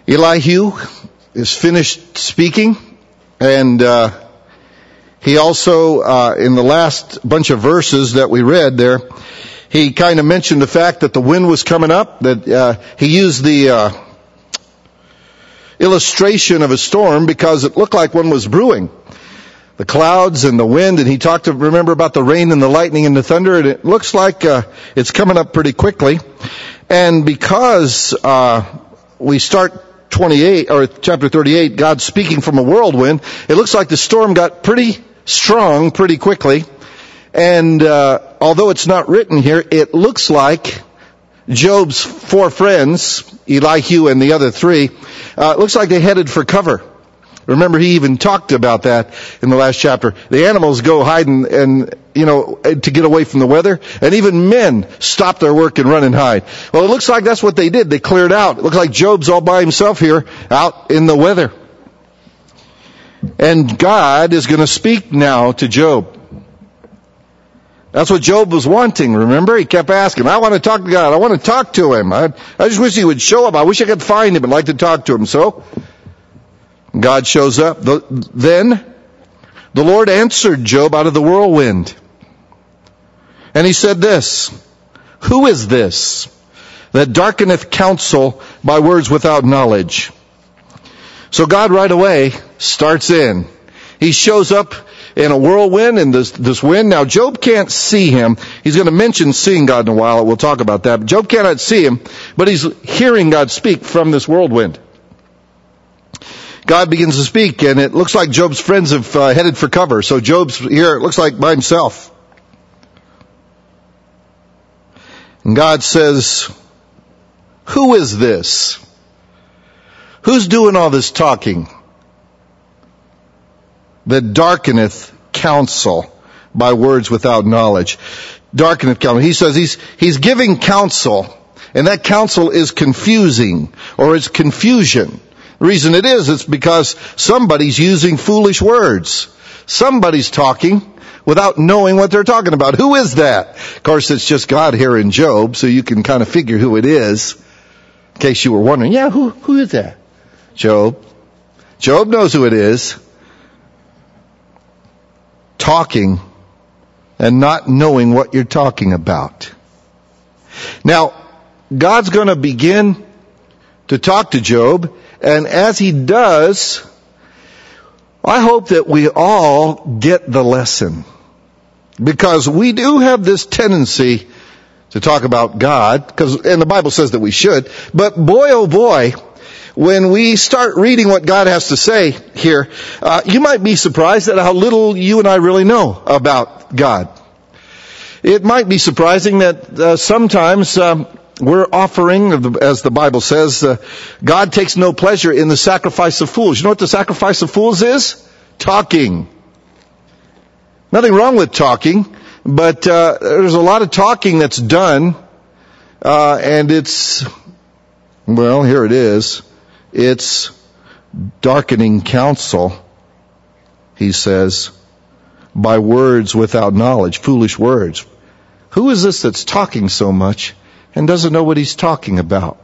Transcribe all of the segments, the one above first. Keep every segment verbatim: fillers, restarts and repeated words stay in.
Elihu is finished speaking, and uh, he also, uh, in the last bunch of verses that we read there, he kind of mentioned the fact that the wind was coming up, that uh, he used the uh, illustration of a storm because it looked like one was brewing. The clouds and the wind, and he talked to, remember about the rain and the lightning and the thunder, and it looks like uh, it's coming up pretty quickly. And because uh, we start twenty-eight, or chapter thirty-eight, God speaking from a whirlwind, it looks like the storm got pretty strong pretty quickly. And uh, although it's not written here, it looks like Job's four friends, Elihu and the other three, uh, it looks like they headed for cover. Remember, he even talked about that in the last chapter. The animals go hide and, and, you know, to get away from the weather. And even men stop their work and run and hide. Well, it looks like that's what they did. They cleared out. It looks like Job's all by himself here out in the weather. And God is going to speak now to Job. That's what Job was wanting, remember? He kept asking, I want to talk to God. I want to talk to him. I, I just wish he would show up. I wish I could find him and like to talk to him. So God shows up. The, then the Lord answered Job out of the whirlwind. And he said this, who is this that darkeneth counsel by words without knowledge? So God right away starts in. He shows up in a whirlwind and this, this wind. Now Job can't see him. He's going to mention seeing God in a while. We'll talk about that. But Job cannot see him, but he's hearing God speak from this whirlwind. God begins to speak, and it looks like Job's friends have uh, headed for cover. So Job's here, it looks like by himself. And God says, who is this? Who's doing all this talking? That darkeneth counsel by words without knowledge. Darkeneth counsel. He says he's, he's giving counsel, and that counsel is confusing, or it's confusion. The reason it is, it's because somebody's using foolish words. Somebody's talking without knowing what they're talking about. Who is that? Of course, it's just God here in Job, so you can kind of figure who it is. In case you were wondering, yeah, who, who is that? Job. Job knows who it is. Talking and not knowing what you're talking about. Now, God's going to begin to talk to Job, and as he does, I hope that we all get the lesson. Because we do have this tendency to talk about God, because, and the Bible says that we should, but boy oh boy, when we start reading what God has to say here, uh, you might be surprised at how little you and I really know about God. It might be surprising that uh, sometimes um, we're offering, as the Bible says, uh, God takes no pleasure in the sacrifice of fools. You know what the sacrifice of fools is? Talking. Nothing wrong with talking, but uh, there's a lot of talking that's done, uh, and it's, well, here it is. It's darkening counsel, he says, by words without knowledge, foolish words. Who is this that's talking so much and doesn't know what he's talking about?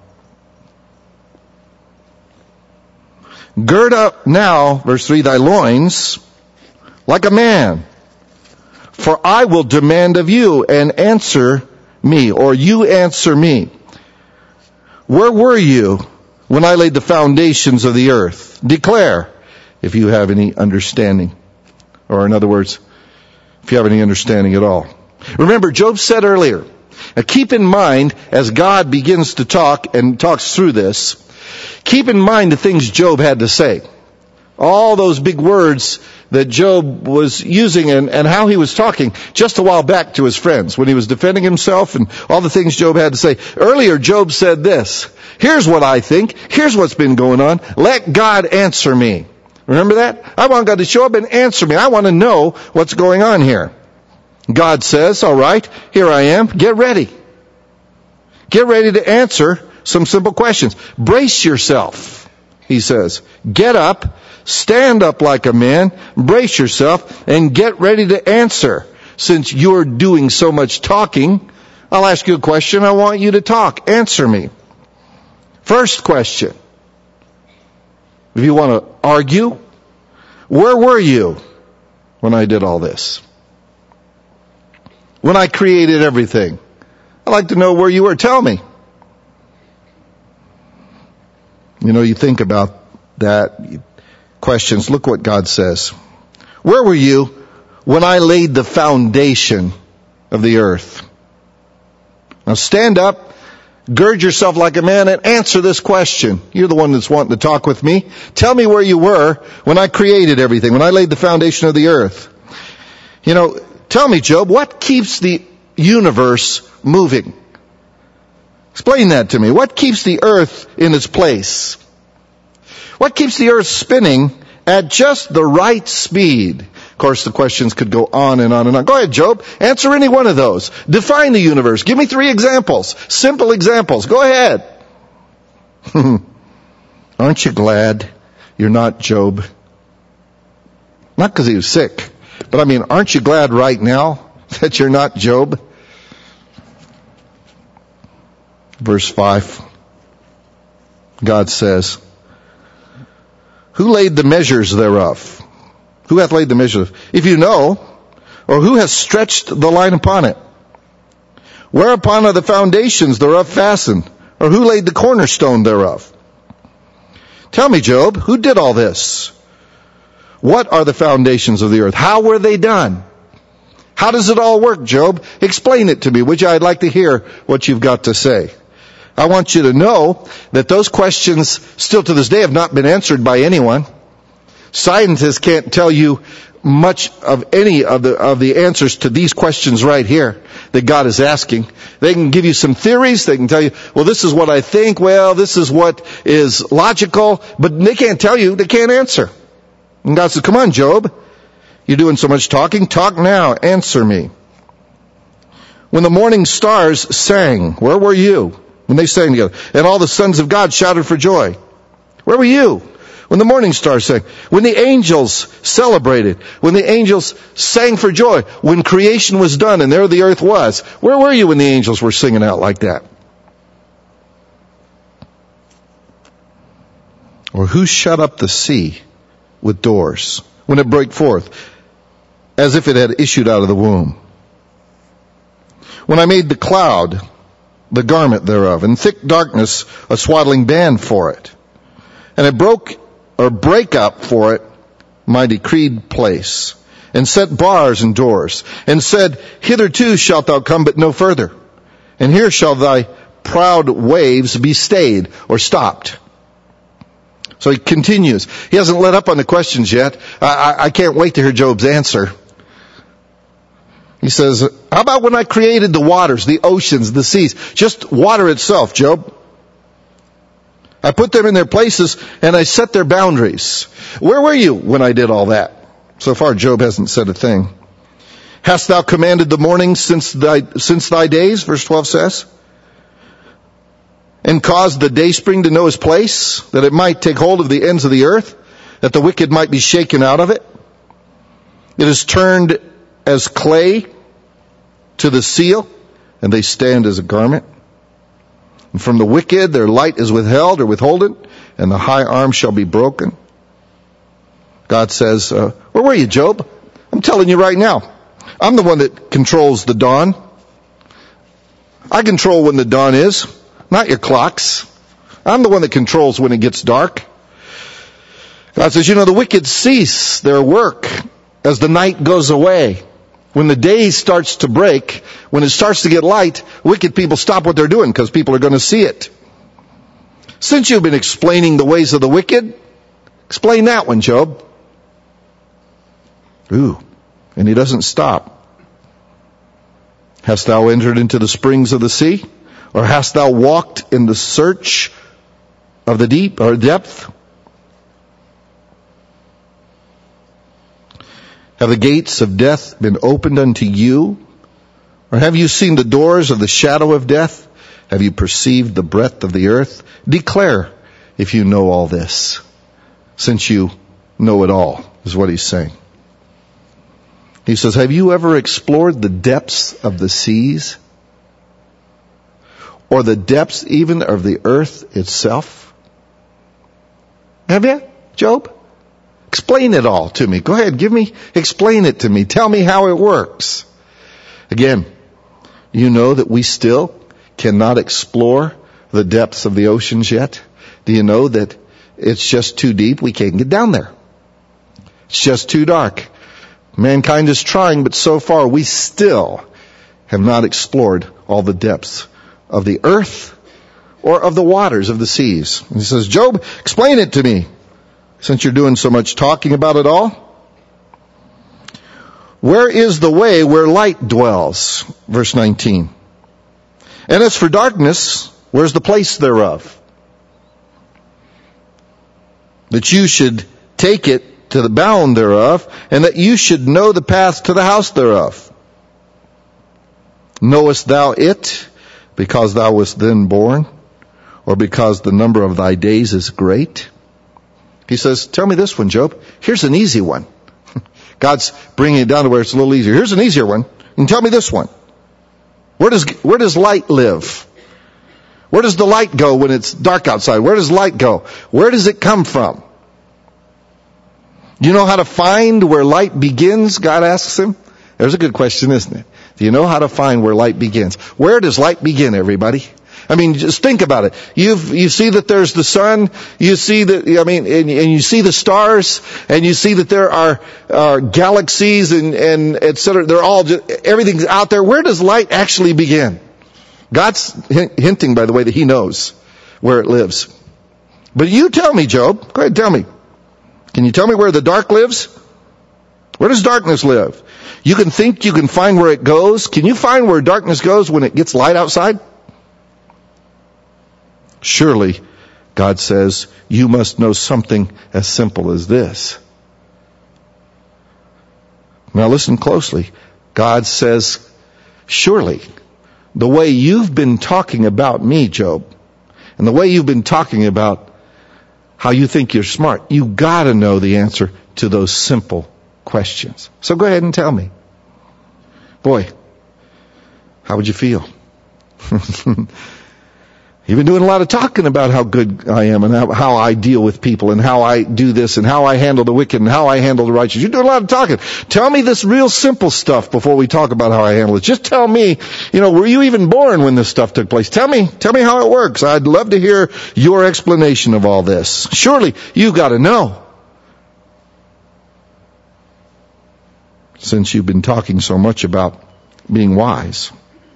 Gird up now, verse three, thy loins like a man, for I will demand of you, and answer me, or you answer me. Where were you when I laid the foundations of the earth? Declare, if you have any understanding. Or in other words, if you have any understanding at all. Remember, Job said earlier, now keep in mind, as God begins to talk and talks through this, keep in mind the things Job had to say. All those big words that Job was using, and, and how he was talking just a while back to his friends when he was defending himself and all the things Job had to say. Earlier, Job said this, here's what I think, here's what's been going on, let God answer me. Remember that? I want God to show up and answer me. I want to know what's going on here. God says, all right, here I am, get ready. Get ready to answer some simple questions. Brace yourself, he says. Get up, stand up like a man, brace yourself, and get ready to answer. Since you're doing so much talking, I'll ask you a question. I want you to talk. Answer me. First question. if you want to argue, where were you when I did all this? When I created everything? I'd like to know where you were. Tell me. You know, you think about that, questions, look what God says. Where were you when I laid the foundation of the earth? Now stand up, gird yourself like a man, and answer this question. You're the one that's wanting to talk with me. Tell me where you were when I created everything, when I laid the foundation of the earth. You know, tell me, Job, what keeps the universe moving? Explain that to me. What keeps the earth in its place? What keeps the earth spinning at just the right speed? Of course, the questions could go on and on and on. Go ahead, Job. Answer any one of those. Define the universe. Give me three examples. Simple examples. Go ahead. Aren't you glad you're not Job? Not because he was sick, but I mean, aren't you glad right now that you're not Job? Verse five. God says, who laid the measures thereof? Who hath laid the measures? If you know, or who has stretched the line upon it? Whereupon are the foundations thereof fastened? Or who laid the cornerstone thereof? Tell me, Job, who did all this? What are the foundations of the earth? How were they done? How does it all work, Job? Explain it to me, which I'd like to hear what you've got to say. I want you to know that those questions still to this day have not been answered by anyone. Scientists can't tell you much of any of the of the answers to these questions right here that God is asking. They can give you some theories. They can tell you, well, this is what I think. Well, this is what is logical. But they can't tell you. They can't answer. And God says, come on, Job. You're doing so much talking. Talk now. Answer me. When the morning stars sang, where were you? When they sang together. And all the sons of God shouted for joy. Where were you? When the morning stars sang. When the angels celebrated. When the angels sang for joy. When creation was done and there the earth was. Where were you when the angels were singing out like that? Or who shut up the sea with doors when it brake forth, as if it had issued out of the womb? When I made the cloud the garment thereof, and thick darkness a swaddling band for it, and it broke or break up for it my decreed place, and set bars and doors, and said, hitherto shalt thou come, but no further, and here shall thy proud waves be stayed or stopped. So he continues. He hasn't let up on the questions yet. I, I, I can't wait to hear Job's answer. He says, how about when I created the waters, the oceans, the seas, just water itself, Job? I put them in their places and I set their boundaries. Where were you when I did all that? So far, Job hasn't said a thing. Hast thou commanded the morning since thy, since thy days, verse twelve says, and caused the dayspring to know his place, that it might take hold of the ends of the earth, that the wicked might be shaken out of it? It is turned as clay to the seal, and they stand as a garment. And from the wicked their light is withheld or withholden, and the high arm shall be broken. God says, uh, where were you, Job? I'm telling you right now. I'm the one that controls the dawn. I control when the dawn is, not your clocks. I'm the one that controls when it gets dark. God says, you know, the wicked cease their work as the night goes away. When the day starts to break, when it starts to get light, wicked people stop what they're doing because people are going to see it. Since you've been explaining the ways of the wicked, explain that one, Job. Ooh, and he doesn't stop. Hast thou entered into the springs of the sea? Or hast thou walked in the search of the deep or depth? Have the gates of death been opened unto you? Or have you seen the doors of the shadow of death? Have you perceived the breadth of the earth? Declare if you know all this, since you know it all, is what he's saying. He says, have you ever explored the depths of the seas? Or the depths even of the earth itself? Have you? Job? Explain it all to me. Go ahead, give me, explain it to me. Tell me how it works. Again, you know that we still cannot explore the depths of the oceans yet? Do you know that it's just too deep? We can't get down there. It's just too dark. Mankind is trying, but so far we still have not explored all the depths of the earth or of the waters of the seas. And he says, Job, explain it to me, since you're doing so much talking about it all. Where is the way where light dwells? Verse nineteen. And as for darkness, where's the place thereof? That you should take it to the bound thereof, and that you should know the path to the house thereof. Knowest thou it, because thou wast then born, or because the number of thy days is great? He says, tell me this one, Job. Here's an easy one. God's bringing it down to where it's a little easier. Here's an easier one. And tell me this one. Where does, where does light live? Where does the light go when it's dark outside? Where does light go? Where does it come from? Do you know how to find where light begins? God asks him. There's a good question, isn't it? Do you know how to find where light begins? Where does light begin, everybody? I mean, just think about it. You've, you see that there's the sun, you see that, I mean, and, and you see the stars, and you see that there are, are galaxies and, and et cetera. They're all just, everything's out there. Where does light actually begin? God's hinting, by the way, that he knows where it lives. But you tell me, Job. Go ahead, tell me. Can you tell me where the dark lives? Where does darkness live? You can think you can find where it goes. Can you find where darkness goes when it gets light outside? Surely, God says, you must know something as simple as this. Now listen closely. God says, surely, the way you've been talking about me, Job, and the way you've been talking about how you think you're smart, you gotta know the answer to those simple questions. So go ahead and tell me. Boy, how would you feel? You've been doing a lot of talking about how good I am and how, how I deal with people and how I do this and how I handle the wicked and how I handle the righteous. You're doing a lot of talking. Tell me this real simple stuff before we talk about how I handle it. Just tell me, you know, were you even born when this stuff took place? Tell me, tell me how it works. I'd love to hear your explanation of all this. Surely you've got to know. Since you've been talking so much about being wise.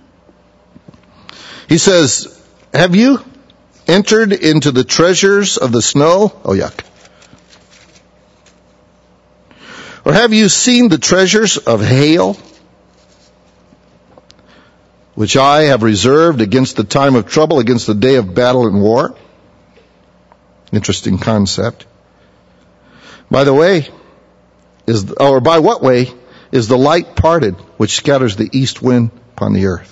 He says, have you entered into the treasures of the snow? Oh, yuck. Or have you seen the treasures of hail, which I have reserved against the time of trouble, against the day of battle and war? Interesting concept. By the way, is, or by what way is the light parted, which scatters the east wind upon the earth?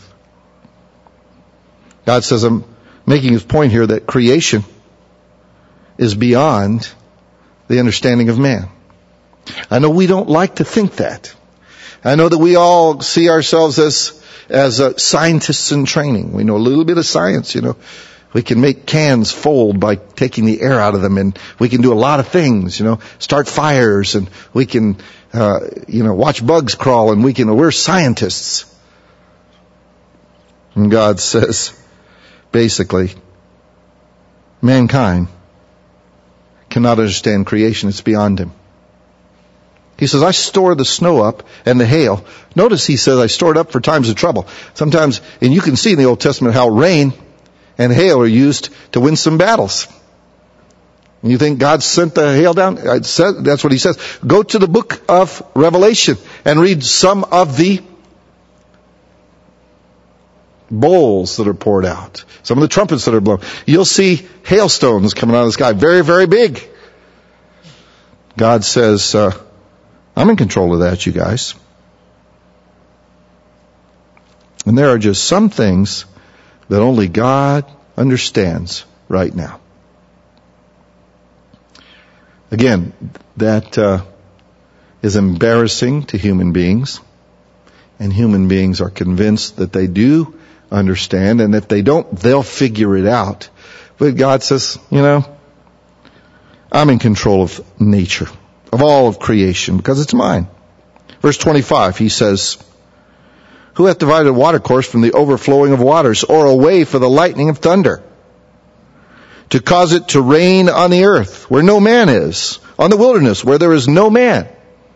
God says, I'm making his point here that creation is beyond the understanding of man. I know we don't like to think that. I know that we all see ourselves as as uh, scientists in training. We know a little bit of science, you know. We can make cans fold by taking the air out of them, and we can do a lot of things, you know, start fires, and we can, uh, you know, watch bugs crawl, and we can, we're scientists. And God says, basically, mankind cannot understand creation. It's beyond him. He says, I store the snow up and the hail. Notice he says, I store it up for times of trouble. Sometimes, and you can see in the Old Testament how rain and hail are used to win some battles. And you think God sent the hail down? That's what he says. Go to the book of Revelation and read some of the bowls that are poured out. Some of the trumpets that are blown. You'll see hailstones coming out of the sky. Very, very big. God says, uh, I'm in control of that, you guys. And there are just some things that only God understands right now. Again, that uh, is embarrassing to human beings. And human beings are convinced that they do understand, and if they don't, they'll figure it out. But God says, you know, I'm in control of nature, of all of creation, because it's mine. Verse twenty-five, he says, who hath divided a watercourse from the overflowing of waters, or a way for the lightning of thunder, to cause it to rain on the earth, where no man is, on the wilderness, where there is no man,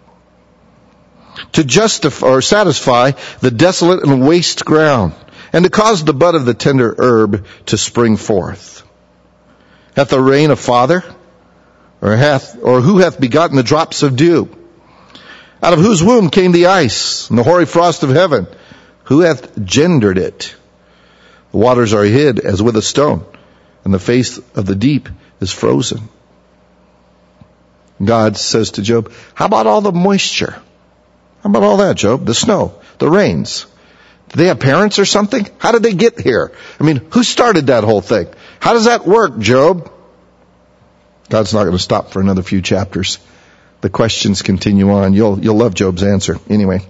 to justify or satisfy the desolate and waste ground, and to cause the bud of the tender herb to spring forth? Hath the rain a father? Or hath, or who hath begotten the drops of dew? Out of whose womb came the ice and the hoary frost of heaven? Who hath gendered it? The waters are hid as with a stone, and the face of the deep is frozen. God says to Job, how about all the moisture? How about all that, Job? The snow, the rains. Do they have parents or something? How did they get here? I mean, who started that whole thing? How does that work, Job? God's not going to stop for another few chapters. The questions continue on. You'll, you'll love Job's answer. Anyway.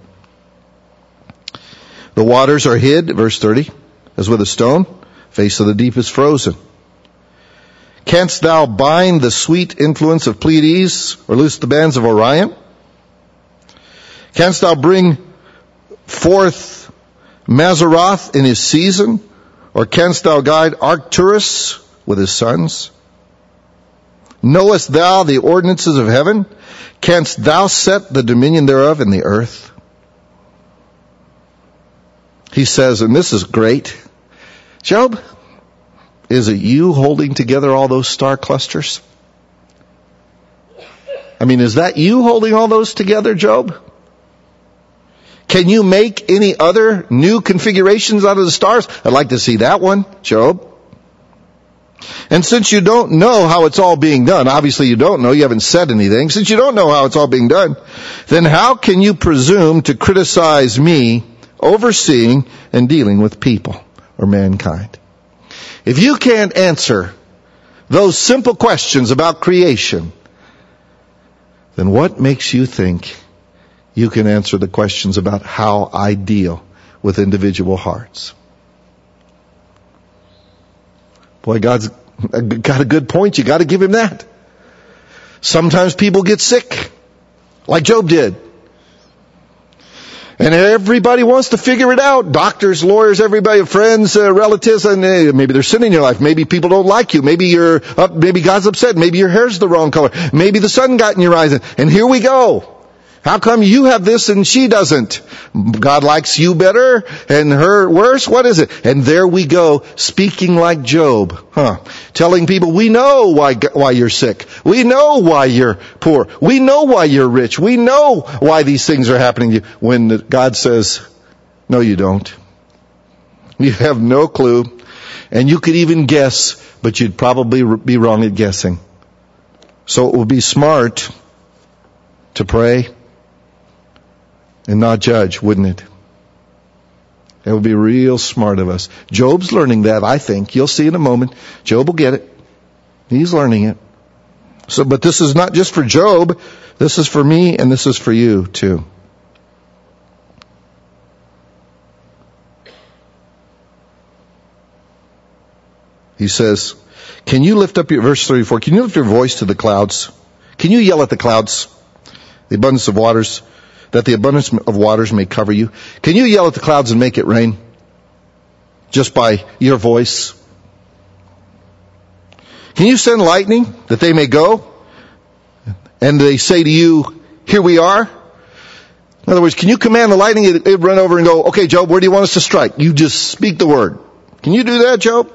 The waters are hid, verse thirty, as with a stone. Face of the deep is frozen. Canst thou bind the sweet influence of Pleiades, or loose the bands of Orion? Canst thou bring forth Mazzaroth in his season? Or canst thou guide Arcturus with his sons? Knowest thou the ordinances of heaven? Canst thou set the dominion thereof in the earth? He says, and this is great, Job, is it you holding together all those star clusters? I mean, is that you holding all those together, Job? Can you make any other new configurations out of the stars? I'd like to see that one, Job. And since you don't know how it's all being done, obviously you don't know, you haven't said anything, since you don't know how it's all being done, then how can you presume to criticize me overseeing and dealing with people or mankind? If you can't answer those simple questions about creation, then what makes you think you can answer the questions about how I deal with individual hearts? Boy, God's got a good point. You got to give him that. Sometimes people get sick, like Job did. And everybody wants to figure it out. Doctors, lawyers, everybody, friends, uh, relatives, and uh, maybe there's sin in your life. Maybe people don't like you. Maybe you're up, maybe God's upset. Maybe your hair's the wrong color. Maybe the sun got in your eyes. And here we go. How come you have this and she doesn't? God likes you better and her worse? What is it? And there we go, speaking like Job, huh? Telling people, we know why, why you're sick. We know why you're poor. We know why you're rich. We know why these things are happening to you. When God says, no, you don't. You have no clue. And you could even guess, but you'd probably be wrong at guessing. So it would be smart to pray and not judge, wouldn't it? It would be real smart of us. Job's learning that, I think. You'll see in a moment. Job will get it. He's learning it. So, but this is not just for Job. This is for me and this is for you too. He says, can you lift up your, verse thirty-four, can you lift your voice to the clouds? Can you yell at the clouds? The abundance of waters, that the abundance of waters may cover you. Can you yell at the clouds and make it rain? Just by your voice. Can you send lightning that they may go? And they say to you, here we are? In other words, can you command the lightning, it, it run over and go, okay, Job, where do you want us to strike? You just speak the word. Can you do that, Job?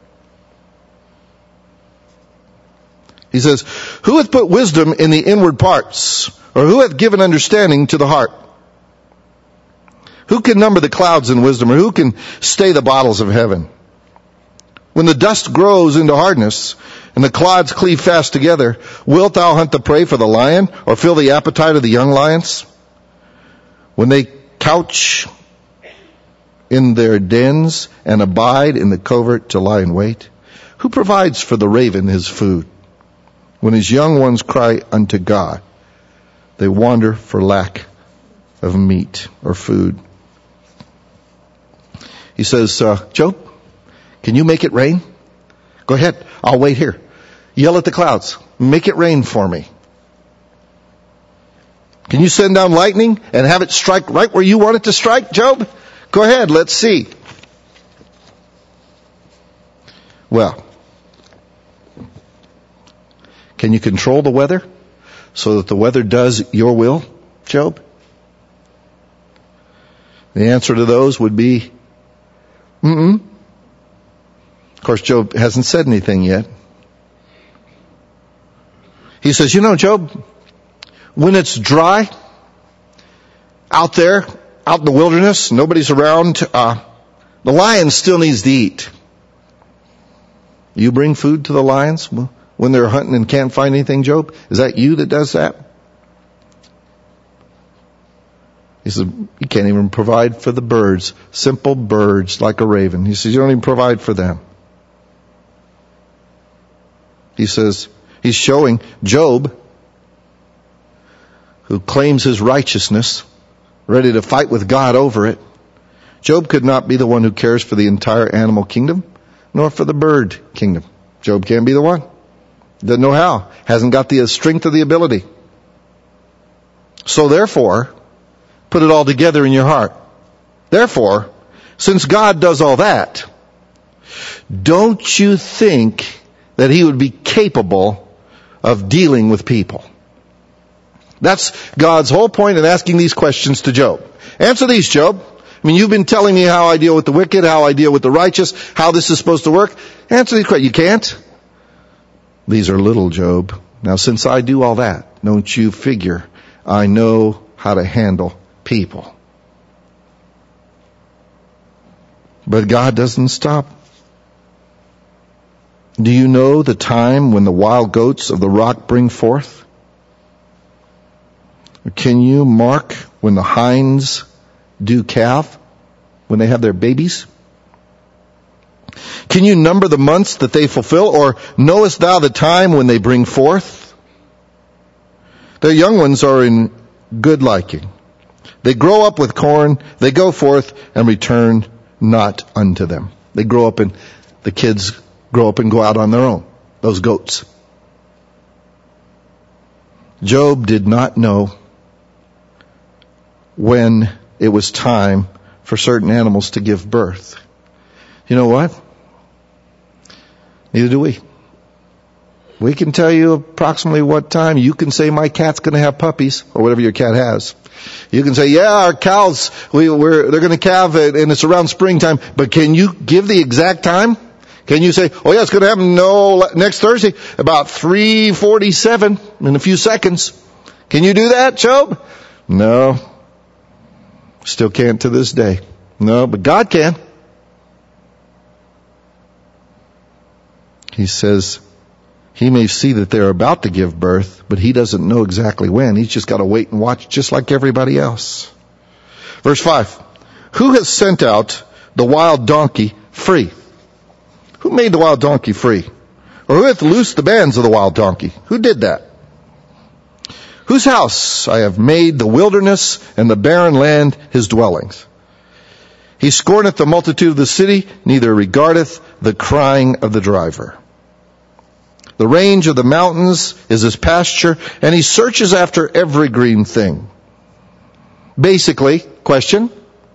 He says, who hath put wisdom in the inward parts? Or who hath given understanding to the heart? Who can number the clouds in wisdom? Or who can stay the bottles of heaven? When the dust grows into hardness, and the clods cleave fast together, wilt thou hunt the prey for the lion, or fill the appetite of the young lions? When they couch in their dens, and abide in the covert to lie in wait? Who provides for the raven his food? When his young ones cry unto God, they wander for lack of meat or food. He says, uh, Job, can you make it rain? Go ahead. I'll wait here. Yell at the clouds. Make it rain for me. Can you send down lightning and have it strike right where you want it to strike, Job? Go ahead, let's see. Well, can you control the weather so that the weather does your will, Job? The answer to those would be, mm-mm. Of course, Job hasn't said anything yet. He says, you know, Job, when it's dry out there, out in the wilderness, nobody's around, uh, the lion still needs to eat. You bring food to the lions when they're hunting and can't find anything, Job? Is that you that does that? He said, you can't even provide for the birds, simple birds like a raven. He says, you don't even provide for them. He says, he's showing Job, who claims his righteousness, ready to fight with God over it. Job could not be the one who cares for the entire animal kingdom, nor for the bird kingdom. Job can't be the one. Doesn't know how. Hasn't got the strength of the ability. So therefore, put it all together in your heart. Therefore, since God does all that, don't you think that he would be capable of dealing with people? That's God's whole point in asking these questions to Job. Answer these, Job. I mean, you've been telling me how I deal with the wicked, how I deal with the righteous, how this is supposed to work. Answer these questions. You can't? These are little, Job. Now, since I do all that, don't you figure I know how to handle people? But God doesn't stop. Do you know the time when the wild goats of the rock bring forth? Can you mark when the hinds do calve, when they have their babies? Can you number the months that they fulfill, or knowest thou the time when they bring forth? Their young ones are in good liking. They grow up with corn, they go forth and return not unto them. They grow up and the kids grow up and go out on their own. Those goats. Job did not know when it was time for certain animals to give birth. You know what? Neither do we. We can tell you approximately what time. You can say, my cat's going to have puppies, or whatever your cat has. You can say, yeah, our cows, we, we're, they're going to calve it, and it's around springtime. But can you give the exact time? Can you say, oh yeah, it's going to happen no next Thursday, about three forty-seven in a few seconds. Can you do that, Job? No. Still can't to this day. No, but God can. He says he may see that they're about to give birth, but he doesn't know exactly when. He's just got to wait and watch just like everybody else. Verse five. Who has sent out the wild donkey free? Who made the wild donkey free? Or who hath loosed the bands of the wild donkey? Who did that? Whose house I have made the wilderness and the barren land his dwellings. He scorneth the multitude of the city, neither regardeth the crying of the driver. The range of the mountains is his pasture, and he searches after every green thing. Basically, question,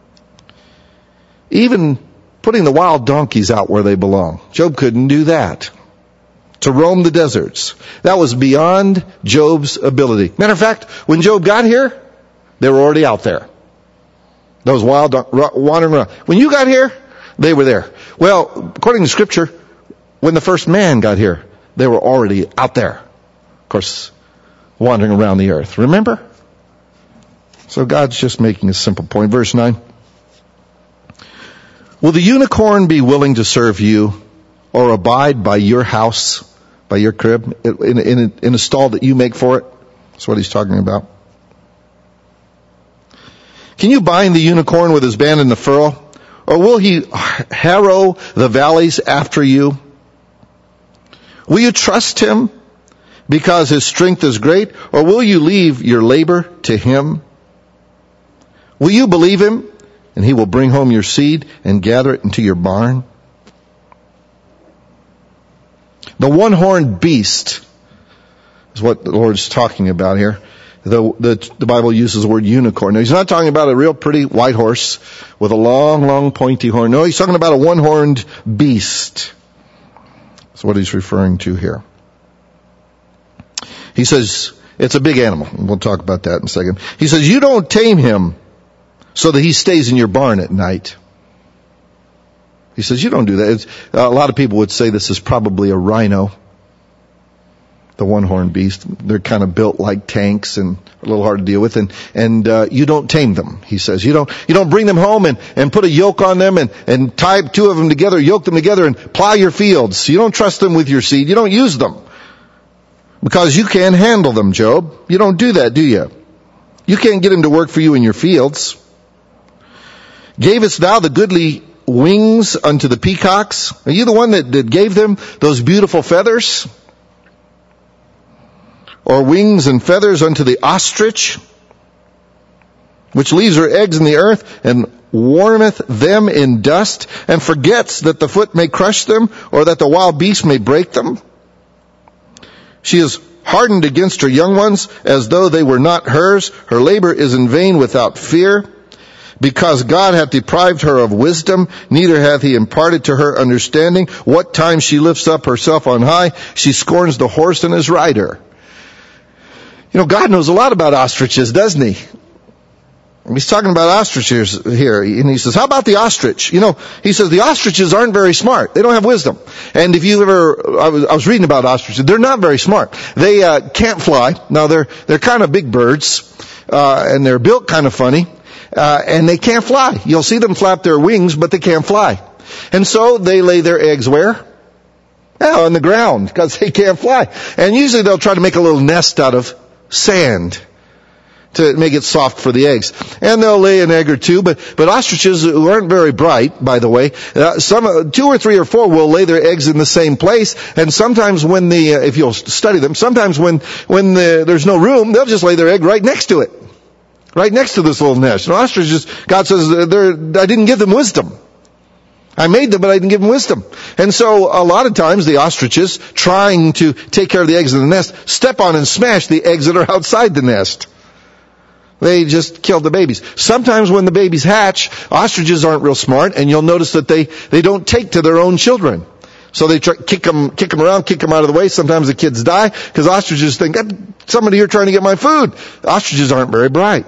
even putting the wild donkeys out where they belong, Job couldn't do that. To roam the deserts. That was beyond Job's ability. Matter of fact, when Job got here, they were already out there. Those wild don- wandering around. When you got here, they were there. Well, according to Scripture, when the first man got here, they were already out there. Of course, wandering around the earth. Remember? So God's just making a simple point. Verse nine. Will the unicorn be willing to serve you, or abide by your house, by your crib, in, in, a, in a stall that you make for it? That's what he's talking about. Can you bind the unicorn with his band in the furrow? Or will he harrow the valleys after you? Will you trust him because his strength is great? Or will you leave your labor to him? Will you believe him, and he will bring home your seed and gather it into your barn? The one-horned beast is what the Lord's talking about here. The, the, the Bible uses the word unicorn. Now, he's not talking about a real pretty white horse with a long, long pointy horn. No, he's talking about a one-horned beast. That's what he's referring to here. He says, it's a big animal. We'll talk about that in a second. He says, you don't tame him so that he stays in your barn at night. He says, you don't do that. It's, a lot of people would say this is probably a rhino, the one-horned beast. They're kind of built like tanks and a little hard to deal with. And, and, uh, you don't tame them, he says. You don't, you don't bring them home and, and put a yoke on them and, and tie two of them together, yoke them together and plow your fields. You don't trust them with your seed. You don't use them. Because you can't handle them, Job. You don't do that, do you? You can't get them to work for you in your fields. Gavest thou the goodly wings unto the peacocks? Are you the one that, that gave them those beautiful feathers? Or wings and feathers unto the ostrich, which leaves her eggs in the earth and warmeth them in dust, and forgets that the foot may crush them, or that the wild beast may break them? She is hardened against her young ones, as though they were not hers. Her labor is in vain without fear. Because God hath deprived her of wisdom, neither hath he imparted to her understanding. What time she lifts up herself on high, she scorns the horse and his rider. You know, God knows a lot about ostriches, doesn't he? He's talking about ostriches here, and he says, how about the ostrich? You know, he says the ostriches aren't very smart. They don't have wisdom. And if you ever, I was, I was reading about ostriches, they're not very smart. They uh, can't fly. Now, they're they're kind of big birds, uh, and they're built kind of funny, uh, and they can't fly. You'll see them flap their wings, but they can't fly. And so they lay their eggs where? Yeah, on the ground, because they can't fly. And usually they'll try to make a little nest out of sand to make it soft for the eggs. And they'll lay an egg or two, but, but ostriches who aren't very bright, by the way, uh, some, two or three or four will lay their eggs in the same place, and sometimes when the, uh, if you'll study them, sometimes when, when the, there's no room, they'll just lay their egg right next to it. Right next to this little nest. And ostriches, God says, they're, I didn't give them wisdom. I made them, but I didn't give them wisdom. And so a lot of times the ostriches, trying to take care of the eggs in the nest, step on and smash the eggs that are outside the nest. They just killed the babies. Sometimes when the babies hatch, ostriches aren't real smart, and you'll notice that they, they don't take to their own children. So they try, kick them, kick them around, kick them out of the way. Sometimes the kids die, because ostriches think, somebody here trying to get my food. Ostriches aren't very bright.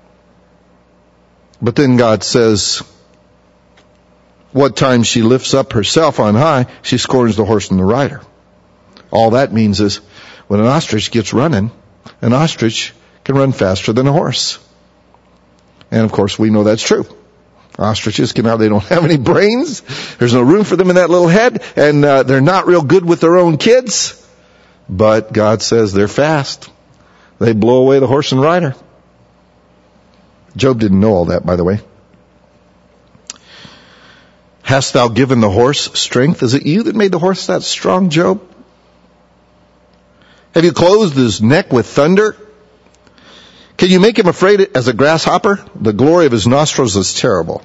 But then God says, what time she lifts up herself on high, she scorns the horse and the rider. All that means is, when an ostrich gets running, an ostrich can run faster than a horse. And of course we know that's true. Ostriches cannot, they don't have any brains. There's no room for them in that little head, and uh, they're not real good with their own kids. But God says they're fast. They blow away the horse and rider. Job didn't know all that, by the way. Hast thou given the horse strength? Is it you that made the horse that strong, Job? Have you closed his neck with thunder? Can you make him afraid as a grasshopper? The glory of his nostrils is terrible.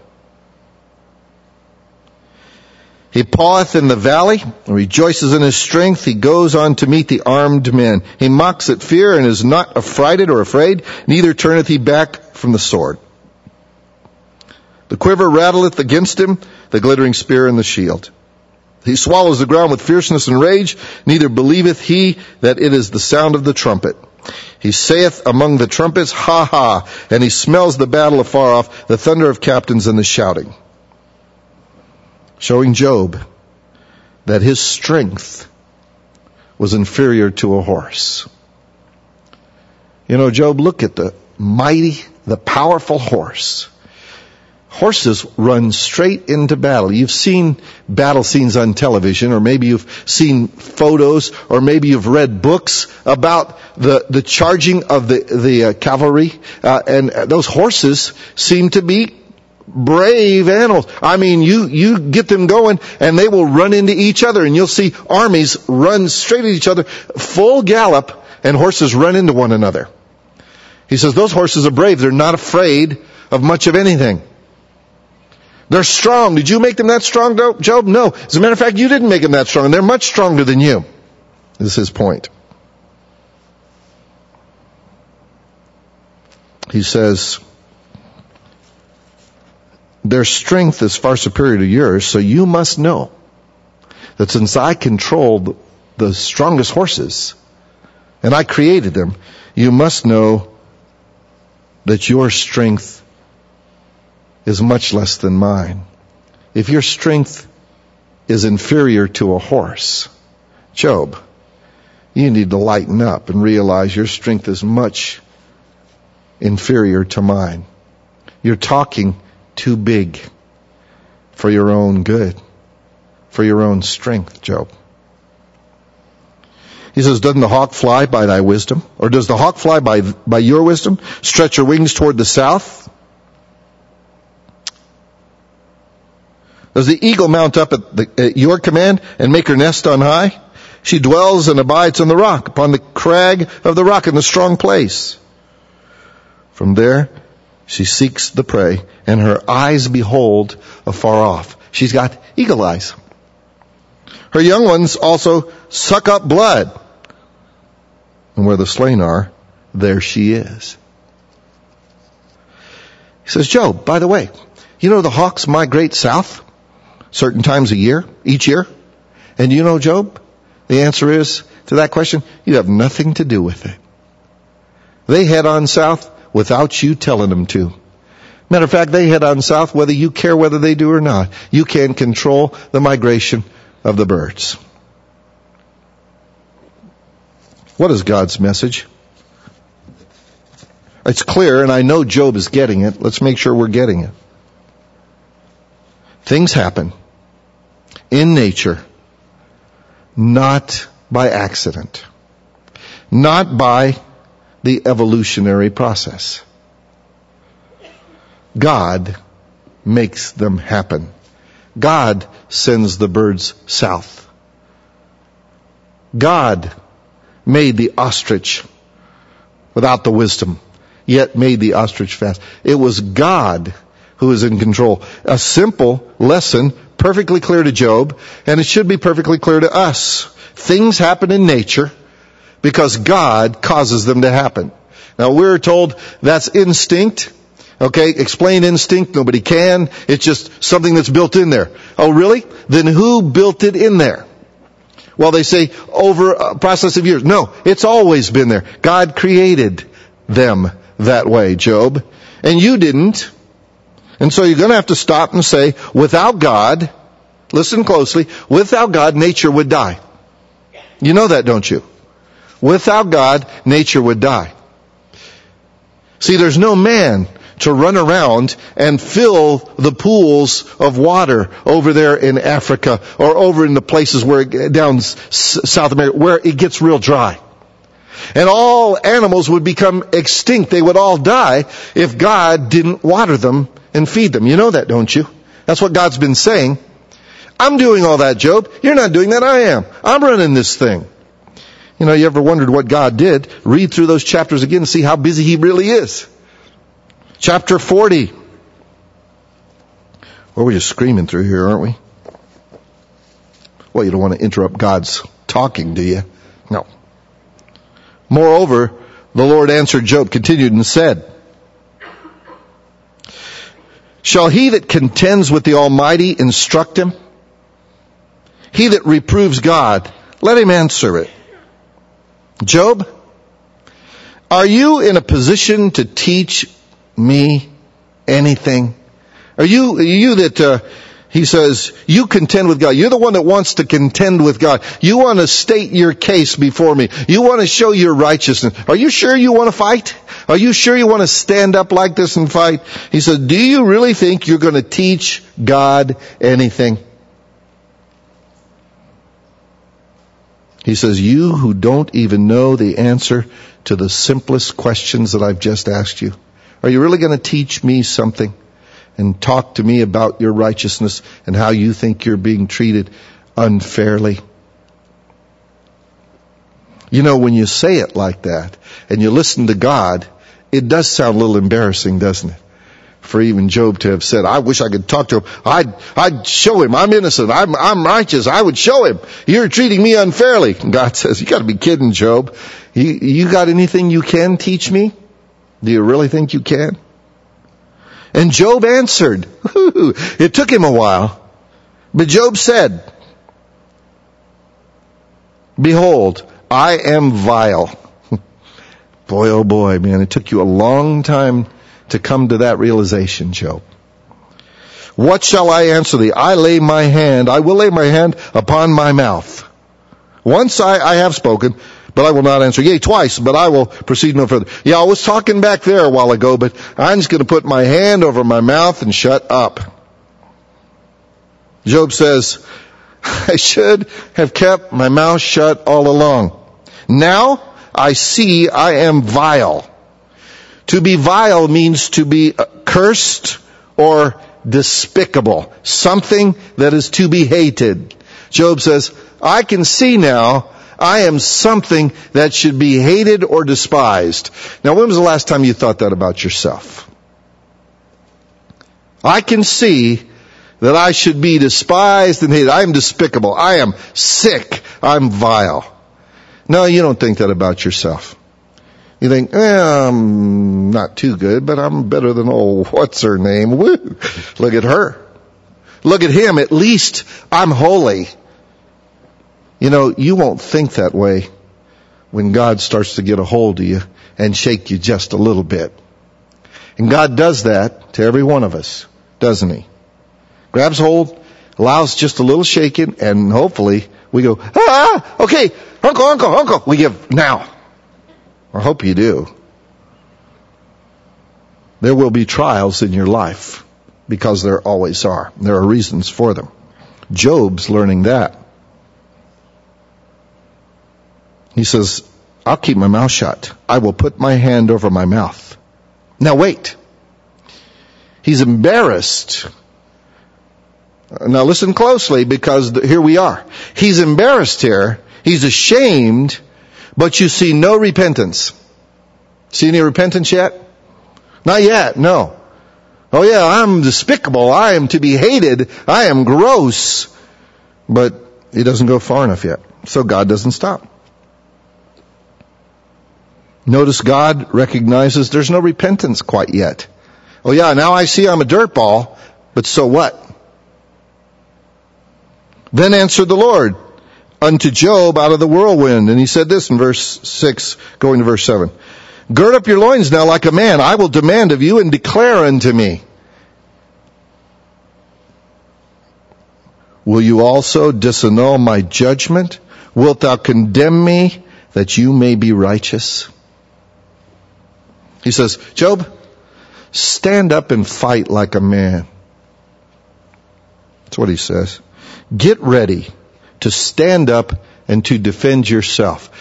He paweth in the valley, and rejoices in his strength. He goes on to meet the armed men. He mocks at fear, and is not affrighted or afraid, neither turneth he back from the sword. The quiver rattleth against him, the glittering spear and the shield. He swallows the ground with fierceness and rage, neither believeth he that it is the sound of the trumpet. He saith among the trumpets, ha ha, and he smells the battle afar off, the thunder of captains and the shouting. Showing Job that his strength was inferior to a horse. You know, Job, look at the mighty, the powerful horse. Horses run straight into battle. You've seen battle scenes on television, or maybe you've seen photos, or maybe you've read books about the, the charging of the, the uh, cavalry. Uh, and those horses seem to be brave animals. I mean, you, you get them going and they will run into each other, and you'll see armies run straight at each other, full gallop, and horses run into one another. He says those horses are brave. They're not afraid of much of anything. They're strong. Did you make them that strong, Job? No. As a matter of fact, you didn't make them that strong. They're much stronger than you. is his point. He says, their strength is far superior to yours, so you must know that since I control the strongest horses, and I created them, you must know that your strength is much less than mine. If your strength is inferior to a horse, Job, you need to lighten up and realize your strength is much inferior to mine. You're talking too big for your own good, for your own strength, Job. He says, doesn't the hawk fly by thy wisdom? Or does the hawk fly by, by your wisdom? Stretch her wings toward the south? Does the eagle mount up at, the, at your command and make her nest on high? She dwells and abides on the rock, upon the crag of the rock in the strong place. From there, she seeks the prey, and her eyes behold afar off. She's got eagle eyes. Her young ones also suck up blood. And where the slain are, there she is. He says, Job, by the way, you know the hawks migrate south certain times a year, each year? And you know, Job, the answer is to that question, you have nothing to do with it. They head on south without you telling them to. Matter of fact, they head on south whether you care whether they do or not. You can control the migration of the birds. What is God's message? It's clear, and I know Job is getting it. Let's make sure we're getting it. Things happen in nature, not by accident, not by the evolutionary process. God makes them happen. God sends the birds south. God made the ostrich without the wisdom, yet made the ostrich fast. It was God who is in control. A simple lesson, perfectly clear to Job, and it should be perfectly clear to us. Things happen in nature because God causes them to happen. Now we're told that's instinct. Okay, explain instinct, nobody can. It's just something that's built in there. Oh, really? Then who built it in there? Well, they say over a process of years. No, it's always been there. God created them that way, Job. And you didn't. And so you're going to have to stop and say, without God, listen closely, without God, nature would die. You know that, don't you? Without God, nature would die. See, there's no man to run around and fill the pools of water over there in Africa or over in the places where it, down South America where it gets real dry. And all animals would become extinct. They would all die if God didn't water them and feed them. You know that, don't you? That's what God's been saying. I'm doing all that, Job. You're not doing that. I am. I'm running this thing. You know, you ever wondered what God did? Read through those chapters again and see how busy He really is. Chapter forty. Well, we're just screaming through here, aren't we? Well, you don't want to interrupt God's talking, do you? No. Moreover, the Lord answered Job, continued and said, shall he that contends with the Almighty instruct him? He that reproves God, let him answer it. Job, are you in a position to teach me anything? Are you, are you that, uh, he says, you contend with God. You're the one that wants to contend with God. You want to state your case before me. You want to show your righteousness. Are you sure you want to fight? Are you sure you want to stand up like this and fight? He said, do you really think you're going to teach God anything? He says, you who don't even know the answer to the simplest questions that I've just asked you. Are you really going to teach me something and talk to me about your righteousness and how you think you're being treated unfairly? You know, when you say it like that and you listen to God, it does sound a little embarrassing, doesn't it? for even Job to have said, I wish I could talk to him. I'd, I'd show him I'm innocent. I'm, I'm righteous. I would show him. You're treating me unfairly. And God says, you gotta be kidding, Job. You, you got anything you can teach me? Do you really think you can? And Job answered. It took him a while. But Job said, behold, I am vile. Boy, oh boy, man, it took you a long time to come to that realization, Job. What shall I answer thee? I lay my hand, I will lay my hand upon my mouth. Once I, I have spoken, but I will not answer. Yea, twice, but I will proceed no further. Yeah, I was talking back there a while ago, but I'm just going to put my hand over my mouth and shut up. Job says, I should have kept my mouth shut all along. Now I see I am vile. To be vile means to be cursed or despicable. Something that is to be hated. Job says, I can see now I am something that should be hated or despised. Now, when was the last time you thought that about yourself? I can see that I should be despised and hated. I am despicable. I am sick. I'm vile. No, you don't think that about yourself. You think, eh, I'm not too good, but I'm better than old what's her name. Woo! Look at her. Look at him. At least I'm holy. You know, you won't think that way when God starts to get a hold of you and shake you just a little bit. And God does that to every one of us, doesn't he? Grabs hold, allows just a little shaking, and hopefully we go, ah, okay, uncle, uncle, uncle. We give now. I hope you do. There will be trials in your life because there always are. There are reasons for them. Job's learning that. He says, I'll keep my mouth shut. I will put my hand over my mouth. Now wait. He's embarrassed. Now listen closely, because here we are. He's embarrassed here. He's ashamed. But you see no repentance. See any repentance yet? Not yet, no. Oh yeah, I'm despicable. I am to be hated. I am gross. But he doesn't go far enough yet. So God doesn't stop. Notice God recognizes there's no repentance quite yet. Oh yeah, now I see I'm a dirtball, but so what? Then answered the Lord unto Job out of the whirlwind. And he said this in verse six, going to verse seven. Gird up your loins now like a man. I will demand of you and declare unto me. Will you also disannul my judgment? Wilt thou condemn me that you may be righteous? He says, Job, stand up and fight like a man. That's what he says. Get ready to stand up and to defend yourself.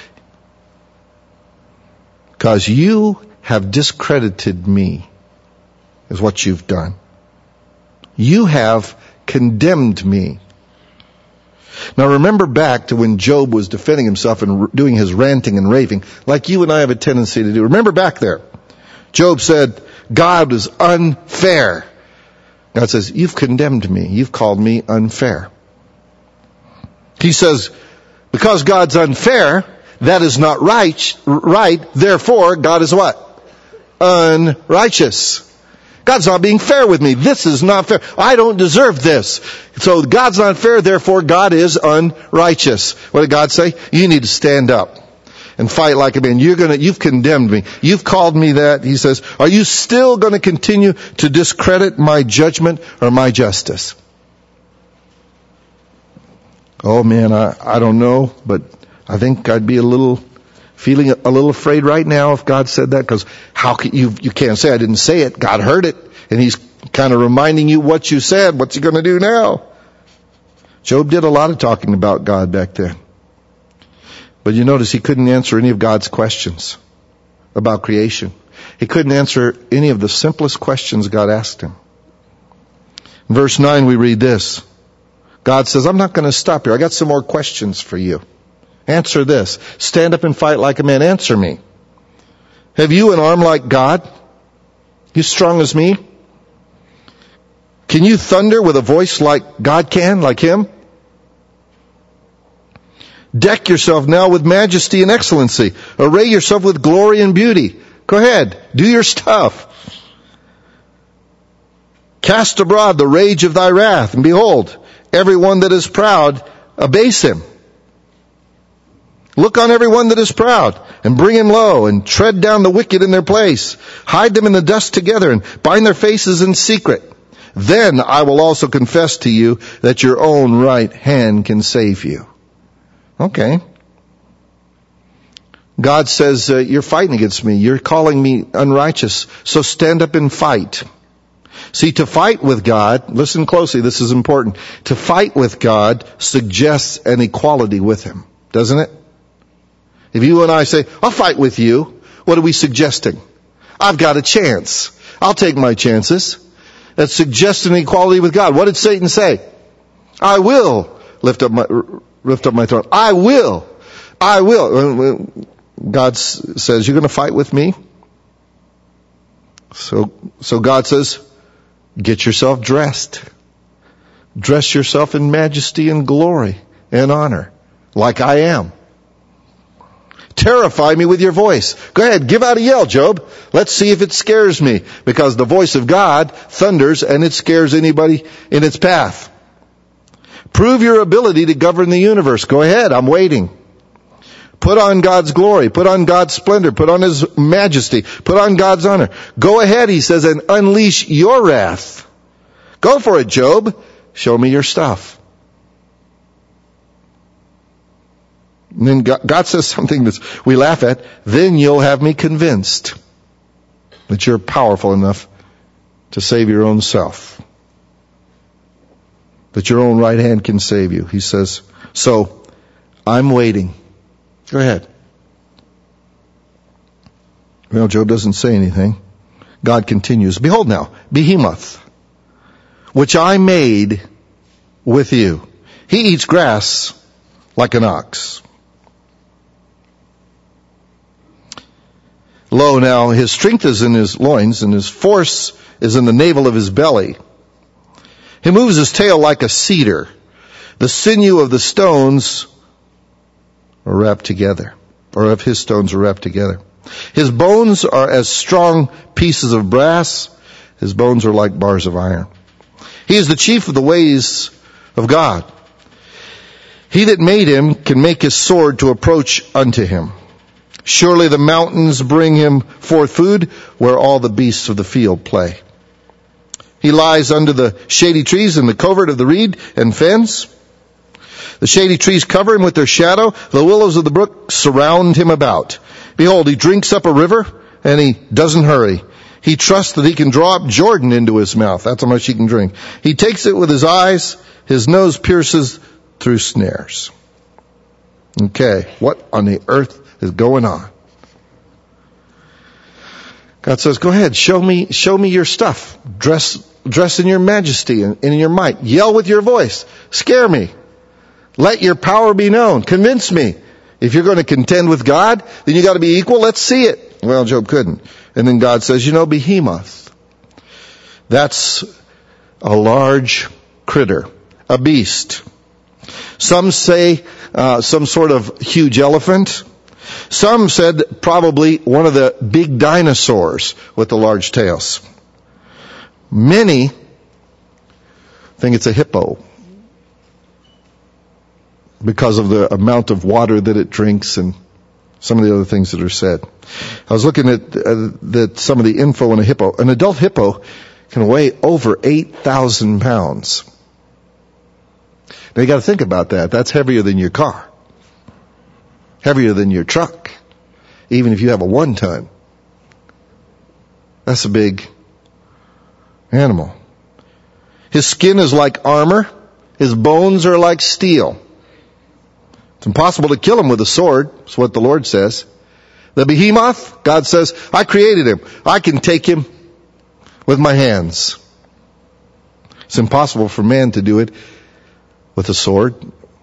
Because you have discredited me, is what you've done. You have condemned me. Now remember back to when Job was defending himself and doing his ranting and raving, like you and I have a tendency to do. Remember back there. Job said, God was unfair. God says, you've condemned me. You've called me unfair. He says, because God's unfair, that is not right, right, therefore God is what? Unrighteous. God's not being fair with me. This is not fair. I don't deserve this. So God's not fair, therefore God is unrighteous. What did God say? You need to stand up and fight like a man. You're gonna, you've condemned me. You've called me that. He says, are you still going to continue to discredit my judgment or my justice? Oh man, I, I don't know, but I think I'd be a little, feeling a little afraid right now if God said that, because how can you, you can't say I didn't say it. God heard it, and he's kind of reminding you what you said. What's he going to do now? Job did a lot of talking about God back then. But you notice he couldn't answer any of God's questions about creation. He couldn't answer any of the simplest questions God asked him. In verse nine we read this. God says, I'm not going to stop here. I got some more questions for you. Answer this. Stand up and fight like a man. Answer me. Have you an arm like God? You strong as me? Can you thunder with a voice like God can, like Him? Deck yourself now with majesty and excellency. Array yourself with glory and beauty. Go ahead. Do your stuff. Cast abroad the rage of thy wrath, and behold, everyone that is proud, abase him. Look on everyone that is proud, and bring him low, and tread down the wicked in their place. Hide them in the dust together, and bind their faces in secret. Then I will also confess to you that your own right hand can save you. Okay. God says, uh, you're fighting against me. You're calling me unrighteous. So stand up and fight. See, to fight with God, listen closely, this is important. To fight with God suggests an equality with Him, doesn't it? If you and I say, I'll fight with you, what are we suggesting? I've got a chance. I'll take my chances. That suggests an equality with God. What did Satan say? I will lift up my, lift up my throne. I will. I will. God says, you're going to fight with me? So, so God says, get yourself dressed. Dress yourself in majesty and glory and honor, like I am. Terrify me with your voice. Go ahead, give out a yell, Job. Let's see if it scares me. Because the voice of God thunders and it scares anybody in its path. Prove your ability to govern the universe. Go ahead, I'm waiting. Put on God's glory. Put on God's splendor. Put on His majesty. Put on God's honor. Go ahead, he says, and unleash your wrath. Go for it, Job. Show me your stuff. And then God, God says something that we laugh at. Then you'll have me convinced that you're powerful enough to save your own self. That your own right hand can save you. He says, so I'm waiting. Go ahead. Well, Job doesn't say anything. God continues. Behold now, Behemoth, which I made with you. He eats grass like an ox. Lo, now his strength is in his loins, and his force is in the navel of his belly. He moves his tail like a cedar. The sinew of the stones are wrapped together, or of his stones are wrapped together. His bones are as strong pieces of brass. His bones are like bars of iron. He is the chief of the ways of God. He that made him can make his sword to approach unto him. Surely the mountains bring him forth food, where all the beasts of the field play. He lies under the shady trees in the covert of the reed and fens. The shady trees cover him with their shadow. The willows of the brook surround him about. Behold, he drinks up a river, and he doesn't hurry. He trusts that he can draw up Jordan into his mouth. That's how much he can drink. He takes it with his eyes. His nose pierces through snares. Okay, what on the earth is going on? God says, go ahead, show me, show me your stuff. Dress, dress in your majesty and in your might. Yell with your voice. Scare me. Let your power be known. Convince me. If you're going to contend with God, then you got to be equal. Let's see it. Well, Job couldn't. And then God says, you know, Behemoth. That's a large critter, a beast. Some say uh, some sort of huge elephant. Some said probably one of the big dinosaurs with the large tails. Many think it's a hippo because of the amount of water that it drinks and some of the other things that are said. I was looking at uh, that some of the info on a hippo. An adult hippo can weigh over eight thousand pounds. Now you got to think about that. That's heavier than your car. Heavier than your truck. Even if you have a one ton. That's a big animal. His skin is like armor. His bones are like steel. It's impossible to kill him with a sword. That's what the Lord says. The behemoth, God says, I created him. I can take him with my hands. It's impossible for man to do it with a sword.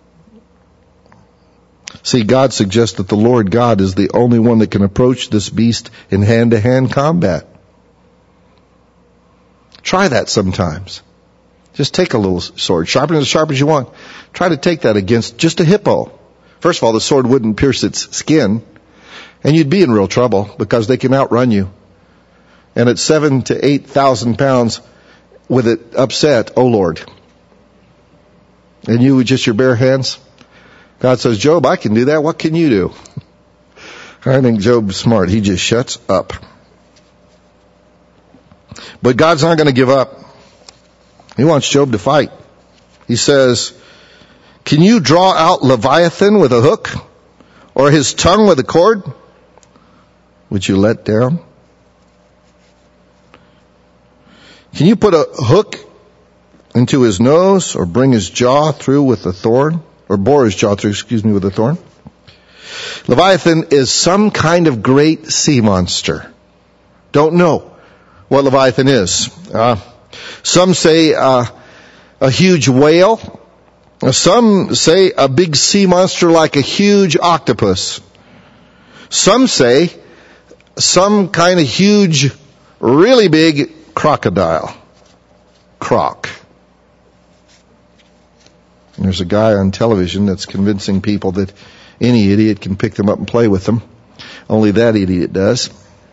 See, God suggests that the Lord God is the only one that can approach this beast in hand-to-hand combat. Try that sometimes. Just take a little sword, sharpen it as sharp as you want. Try to take that against just a hippo. First of all, the sword wouldn't pierce its skin, and you'd be in real trouble because they can outrun you. And at seven to eight thousand pounds, with it upset, oh Lord. And you with just your bare hands? God says, Job, I can do that. What can you do? I think Job's smart. He just shuts up. But God's not going to give up. He wants Job to fight. He says, can you draw out Leviathan with a hook, or his tongue with a cord, which you let down? Can you put a hook into his nose, or bring his jaw through with a thorn, or bore his jaw through, excuse me, with a thorn? Leviathan is some kind of great sea monster. Don't know what Leviathan is. Uh, some say uh, a huge whale. Some say a big sea monster like a huge octopus. Some say some kind of huge, really big crocodile. Croc. There's a guy on television that's convincing people that any idiot can pick them up and play with them. Only that idiot does.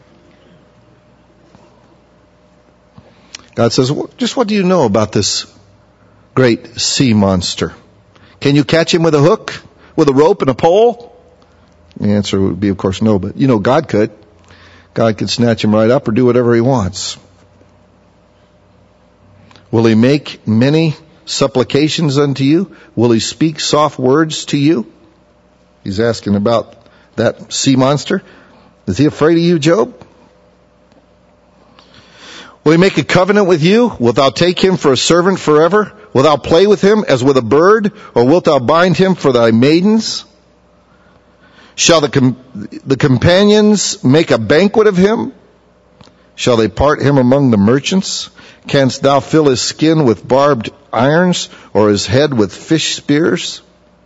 God says, just what do you know about this great sea monster? Can you catch him with a hook, with a rope and a pole? The answer would be, of course, no, but you know God could. God could snatch him right up or do whatever he wants. Will he make many supplications unto you? Will he speak soft words to you? He's asking about that sea monster. Is he afraid of you, Job? Will he make a covenant with you? Wilt thou take him for a servant forever? Wilt thou play with him as with a bird? Or wilt thou bind him for thy maidens? Shall the, com- the companions make a banquet of him? Shall they part him among the merchants? Canst thou fill his skin with barbed irons, or his head with fish spears?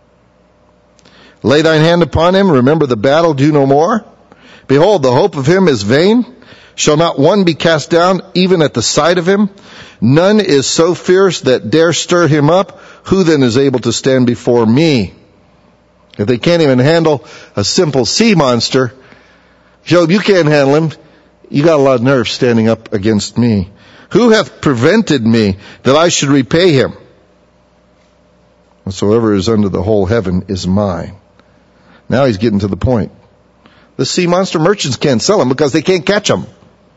Lay thine hand upon him, remember the battle, do no more. Behold, the hope of him is vain. Shall not one be cast down even at the sight of him? None is so fierce that dare stir him up. Who then is able to stand before me? If they can't even handle a simple sea monster, Job, you can't handle him. You got a lot of nerve standing up against me. Who hath prevented me that I should repay him? Whatsoever is under the whole heaven is mine. Now he's getting to the point. The sea monster merchants can't sell him because they can't catch him.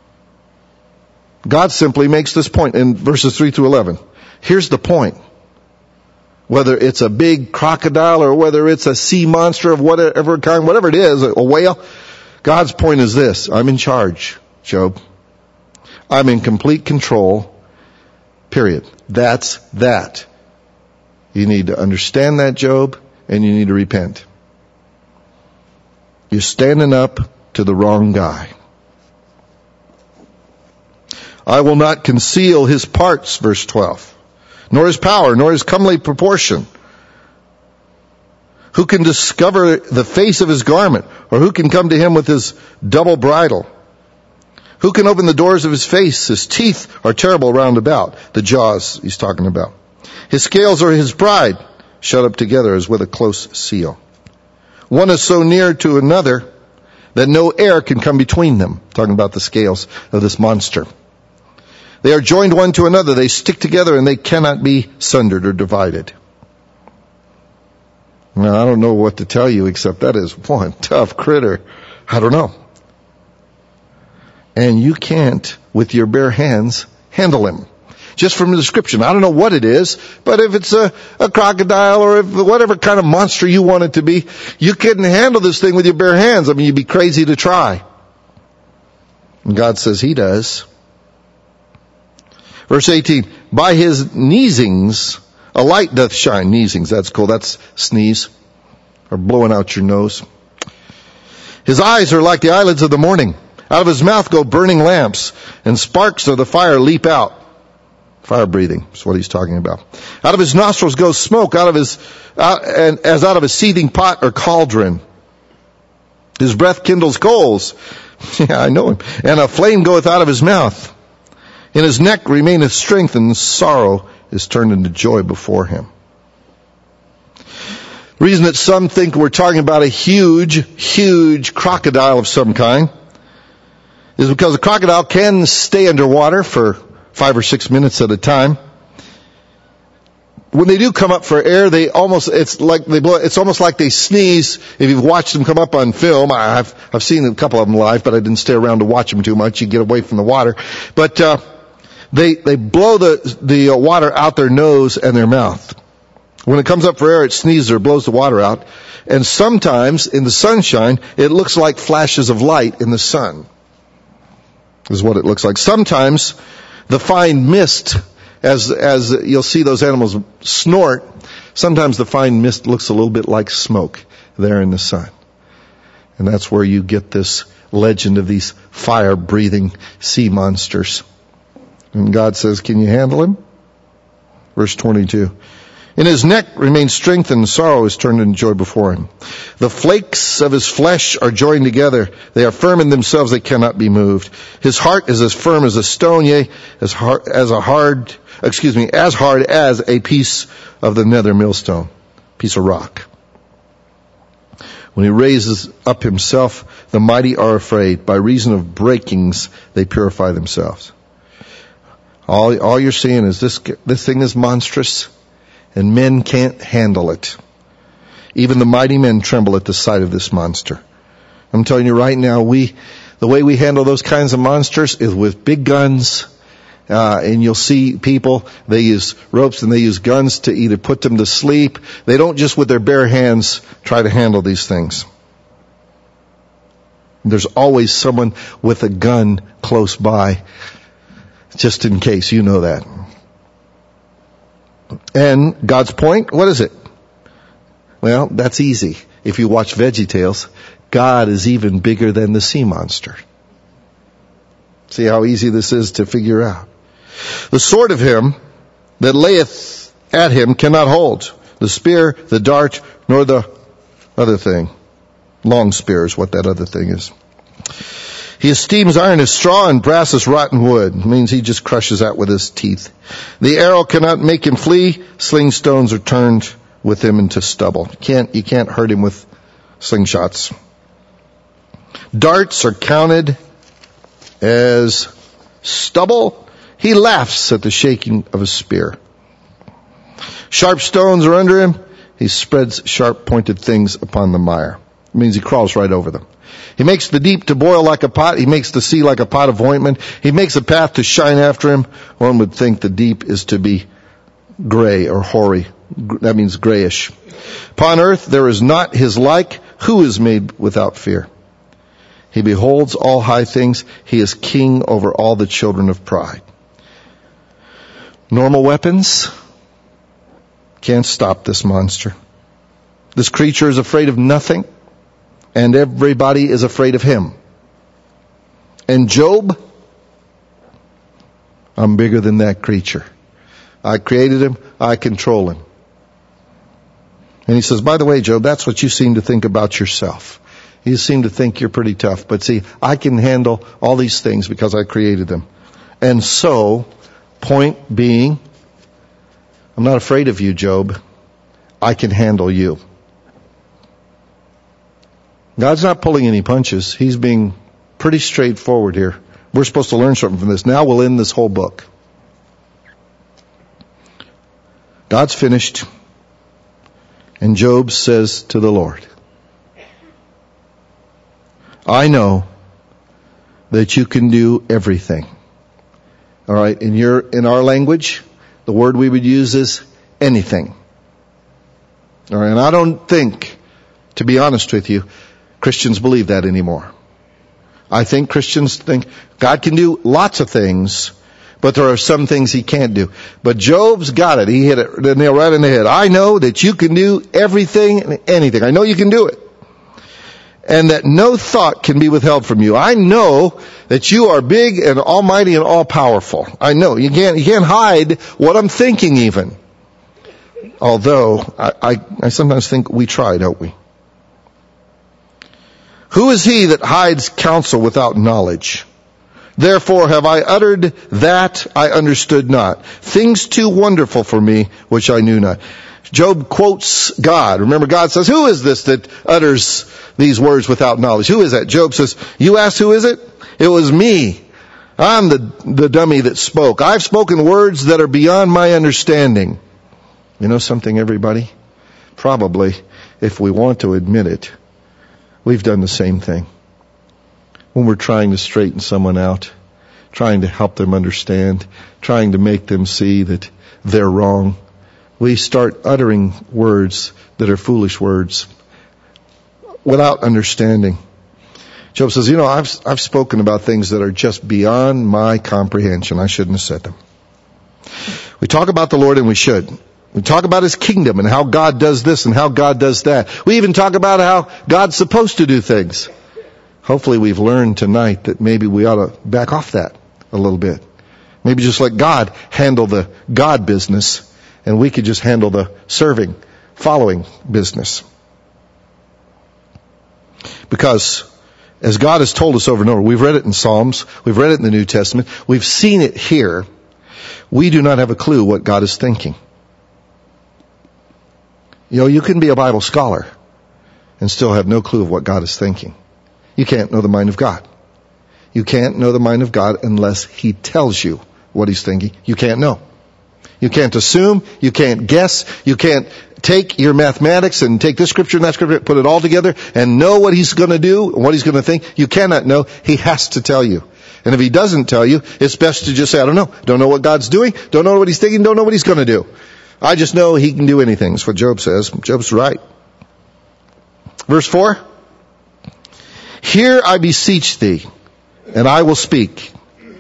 God simply makes this point in verses three through eleven. Here's the point. Whether it's a big crocodile or whether it's a sea monster of whatever kind, whatever it is, a whale, God's point is this. I'm in charge, Job. I'm in complete control. Period. That's that. You need to understand that, Job, and you need to repent. You're standing up to the wrong guy. I will not conceal his parts, verse twelve, nor his power, nor his comely proportion. Who can discover the face of his garment, or who can come to him with his double bridle? Who can open the doors of his face? His teeth are terrible round about. The jaws he's talking about. His scales are his pride, shut up together as with a close seal. One is so near to another that no air can come between them. Talking about the scales of this monster. They are joined one to another. They stick together and they cannot be sundered or divided. Now, I don't know what to tell you except that is one tough critter. I don't know. And you can't, with your bare hands, handle him. Just from the description. I don't know what it is, but if it's a, a crocodile or if whatever kind of monster you want it to be, you couldn't handle this thing with your bare hands. I mean, you'd be crazy to try. And God says he does. Verse eighteen, by his sneezings, a light doth shine. Sneezings, that's cool. That's sneeze. Or blowing out your nose. His eyes are like the eyelids of the morning. Out of his mouth go burning lamps, and sparks of the fire leap out. Fire breathing is what he's talking about. Out of his nostrils goes smoke, out of his, out, and as out of a seething pot or cauldron. His breath kindles coals. Yeah, I know him. And a flame goeth out of his mouth. In his neck remaineth strength, and sorrow is turned into joy before him. The reason that some think we're talking about a huge, huge crocodile of some kind is because a crocodile can stay underwater for five or six minutes at a time. When they do come up for air, they almost, it's like they blow, it's almost like they sneeze. If you've watched them come up on film, I've, I've seen a couple of them live, but I didn't stay around to watch them too much. You get away from the water. But, uh, they, they blow the, the water out their nose and their mouth. When it comes up for air, it sneezes or blows the water out. And sometimes, in the sunshine, it looks like flashes of light in the sun. This is what it looks like. Sometimes, the fine mist, as, as you'll see those animals snort, sometimes the fine mist looks a little bit like smoke there in the sun. And that's where you get this legend of these fire-breathing sea monsters. And God says, can you handle him? Verse twenty-two. In his neck remains strength, and sorrow is turned into joy before him. The flakes of his flesh are joined together. They are firm in themselves, they cannot be moved. His heart is as firm as a stone, yea, as hard, as a hard, excuse me, as hard as a piece of the nether millstone, piece of rock. When he raises up himself, the mighty are afraid. By reason of breakings, they purify themselves. All, all you're seeing is this, this thing is monstrous. And men can't handle it. Even the mighty men tremble at the sight of this monster. I'm telling you right now, we, the way we handle those kinds of monsters is with big guns. Uh, and you'll see people, they use ropes and they use guns to either put them to sleep. They don't just with their bare hands try to handle these things. There's always someone with a gun close by, just in case, you know that. And God's point, what is it? Well, that's easy. If you watch VeggieTales, God is even bigger than the sea monster. See how easy this is to figure out. The sword of him that layeth at him cannot hold. The spear, the dart, nor the other thing. Long spear is what that other thing is. He esteems iron as straw and brass as rotten wood. It means he just crushes that with his teeth. The arrow cannot make him flee. Sling stones are turned with him into stubble. You can't, you can't hurt him with slingshots. Darts are counted as stubble. He laughs at the shaking of a spear. Sharp stones are under him. He spreads sharp pointed things upon the mire. It means he crawls right over them. He makes the deep to boil like a pot. He makes the sea like a pot of ointment. He makes a path to shine after him. One would think the deep is to be gray or hoary. That means grayish. Upon earth there is not his like. Who is made without fear? He beholds all high things. He is king over all the children of pride. Normal weapons can't stop this monster. This creature is afraid of nothing. And everybody is afraid of him. And Job, I'm bigger than that creature. I created him. I control him. And he says, by the way, Job, that's what you seem to think about yourself. You seem to think you're pretty tough. But see, I can handle all these things because I created them. And so, point being, I'm not afraid of you, Job. I can handle you. God's not pulling any punches. He's being pretty straightforward here. We're supposed to learn something from this. Now we'll end this whole book. God's finished. And Job says to the Lord, I know that you can do everything. All right, in your, in our language, the word we would use is anything. All right, and I don't think, to be honest with you, Christians believe that anymore. I think Christians think God can do lots of things, but there are some things he can't do. But Job's got it. He hit it, the nail right in the head. I know that you can do everything and anything. I know you can do it. And that no thought can be withheld from you. I know that you are big and almighty and all powerful. I know. You can't, you can't hide what I'm thinking even. Although, I, I, I sometimes think we try, don't we? Who is he that hides counsel without knowledge? Therefore have I uttered that I understood not, things too wonderful for me which I knew not. Job quotes God. Remember, God says, who is this that utters these words without knowledge? Who is that? Job says, you asked who is it? It was me. I'm the, the dummy that spoke. I've spoken words that are beyond my understanding. You know something, everybody? Probably, if we want to admit it, we've done the same thing. When we're trying to straighten someone out, trying to help them understand, trying to make them see that they're wrong, we start uttering words that are foolish words without understanding. Job says, you know, I've, I've spoken about things that are just beyond my comprehension. I shouldn't have said them. We talk about the Lord, and we should. We talk about His kingdom and how God does this and how God does that. We even talk about how God's supposed to do things. Hopefully we've learned tonight that maybe we ought to back off that a little bit. Maybe just let God handle the God business, and we could just handle the serving, following business. Because as God has told us over and over, we've read it in Psalms, we've read it in the New Testament, we've seen it here, we do not have a clue what God is thinking. You know, you can be a Bible scholar and still have no clue of what God is thinking. You can't know the mind of God. You can't know the mind of God unless He tells you what He's thinking. You can't know. You can't assume. You can't guess. You can't take your mathematics and take this scripture and that scripture, put it all together and know what He's going to do and what He's going to think. You cannot know. He has to tell you. And if He doesn't tell you, it's best to just say, I don't know. Don't know what God's doing. Don't know what He's thinking. Don't know what He's going to do. I just know He can do anything. That's what Job says. Job's right. Verse four. Hear, I beseech thee, and I will speak. It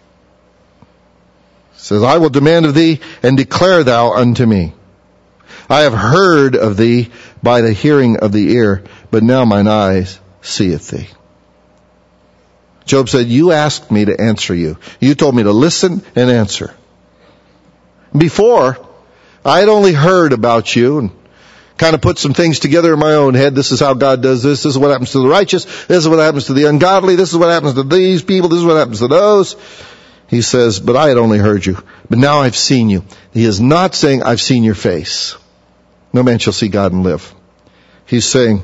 says, I will demand of thee, and declare thou unto me. I have heard of thee by the hearing of the ear, but now mine eyes seeth thee. Job said, you asked me to answer you. You told me to listen and answer. Before, I had only heard about you and kind of put some things together in my own head. This is how God does this. This is what happens to the righteous. This is what happens to the ungodly. This is what happens to these people. This is what happens to those. He says, but I had only heard you. But now I've seen you. He is not saying, I've seen your face. No man shall see God and live. He's saying,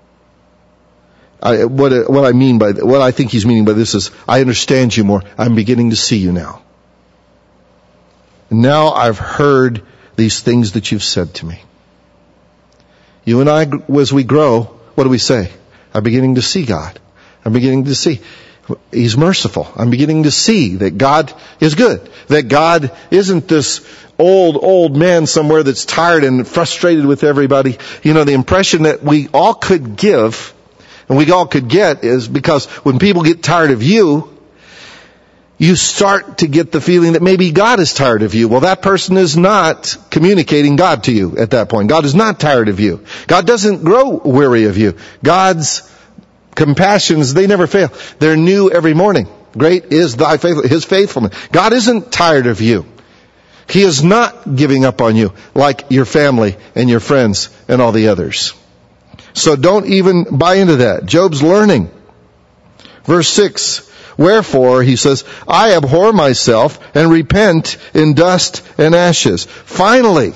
I, what, what I mean by, what I think he's meaning by this is, I understand you more. I'm beginning to see you now. And now I've heard these things that you've said to me. You and I, as we grow, what do we say? I'm beginning to see God. I'm beginning to see He's merciful. I'm beginning to see that God is good. That God isn't this old, old man somewhere that's tired and frustrated with everybody. You know, the impression that we all could give and we all could get is because when people get tired of you, you start to get the feeling that maybe God is tired of you. Well, that person is not communicating God to you at that point. God is not tired of you. God doesn't grow weary of you. God's compassions, they never fail. They're new every morning. Great is thy faithfulness, His faithfulness. God isn't tired of you. He is not giving up on you like your family and your friends and all the others. So don't even buy into that. Job's learning. Verse six. Wherefore, he says, I abhor myself and repent in dust and ashes. Finally,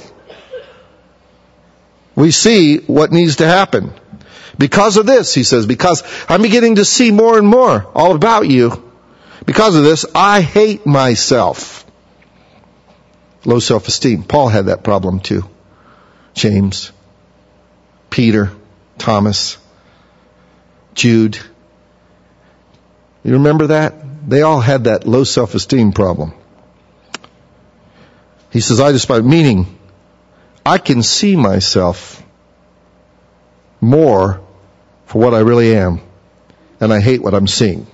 we see what needs to happen. Because of this, he says, because I'm beginning to see more and more all about you. Because of this, I hate myself. Low self-esteem. Paul had that problem too. James, Peter, Thomas, Jude. You remember that? They all had that low self-esteem problem. He says, I despise, meaning, I can see myself more for what I really am, and I hate what I'm seeing.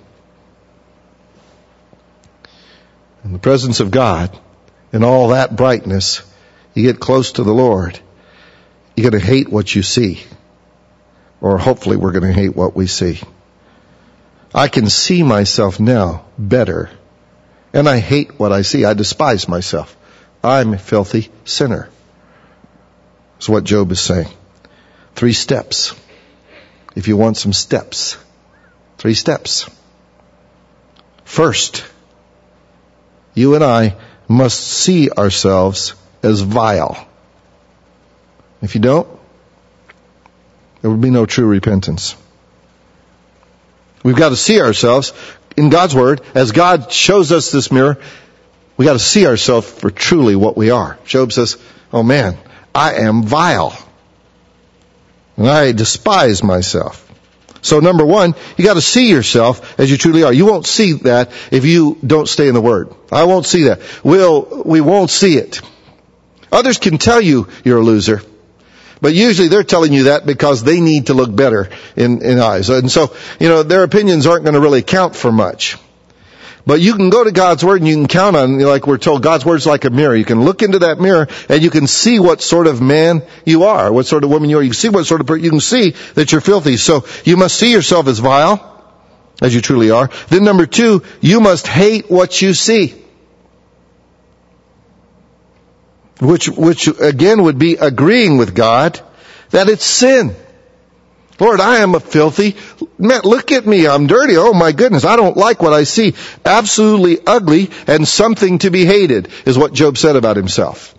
In the presence of God, in all that brightness, you get close to the Lord, you're going to hate what you see. Or hopefully we're going to hate what we see. I can see myself now better. And I hate what I see. I despise myself. I'm a filthy sinner. That's what Job is saying. Three steps. If you want some steps. Three steps. First, you and I must see ourselves as vile. If you don't, there would be no true repentance. We've got to see ourselves in God's Word. As God shows us this mirror, we got to see ourselves for truly what we are. Job says, oh man, I am vile. And I despise myself. So number one, you got to see yourself as you truly are. You won't see that if you don't stay in the Word. I won't see that. We'll, we won't see it. Others can tell you you're a loser. But usually they're telling you that because they need to look better in, in eyes. And so, you know, their opinions aren't going to really count for much. But you can go to God's Word and you can count on, like we're told, God's Word's like a mirror. You can look into that mirror and you can see what sort of man you are, what sort of woman you are. You can see what sort of person, you can see that you're filthy. So you must see yourself as vile, as you truly are. Then number two, you must hate what you see. Which, which again would be agreeing with God that it's sin. Lord, I am a filthy, man, look at me, I'm dirty, oh my goodness, I don't like what I see. Absolutely ugly and something to be hated is what Job said about himself.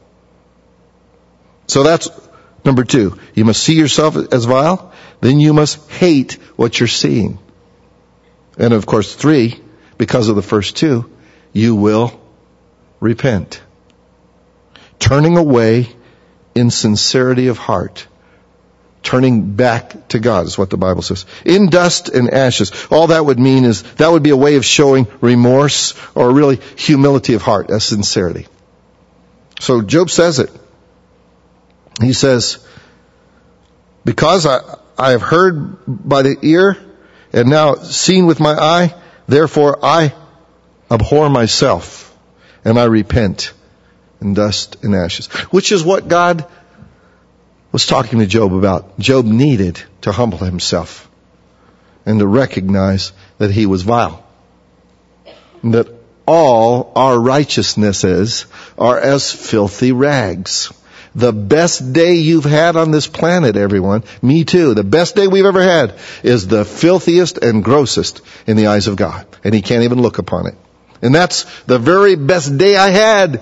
So that's number two. You must see yourself as vile, then you must hate what you're seeing. And of course, three, because of the first two, you will repent. Turning away in sincerity of heart. Turning back to God is what the Bible says. In dust and ashes. All that would mean is, that would be a way of showing remorse or really humility of heart as sincerity. So Job says it. He says, because I, I have heard by the ear and now seen with my eye, therefore I abhor myself and I repent. In dust and ashes. Which is what God was talking to Job about. Job needed to humble himself and to recognize that he was vile. And that all our righteousnesses are as filthy rags. The best day you've had on this planet, everyone, me too, the best day we've ever had is the filthiest and grossest in the eyes of God. And He can't even look upon it. And that's the very best day I had.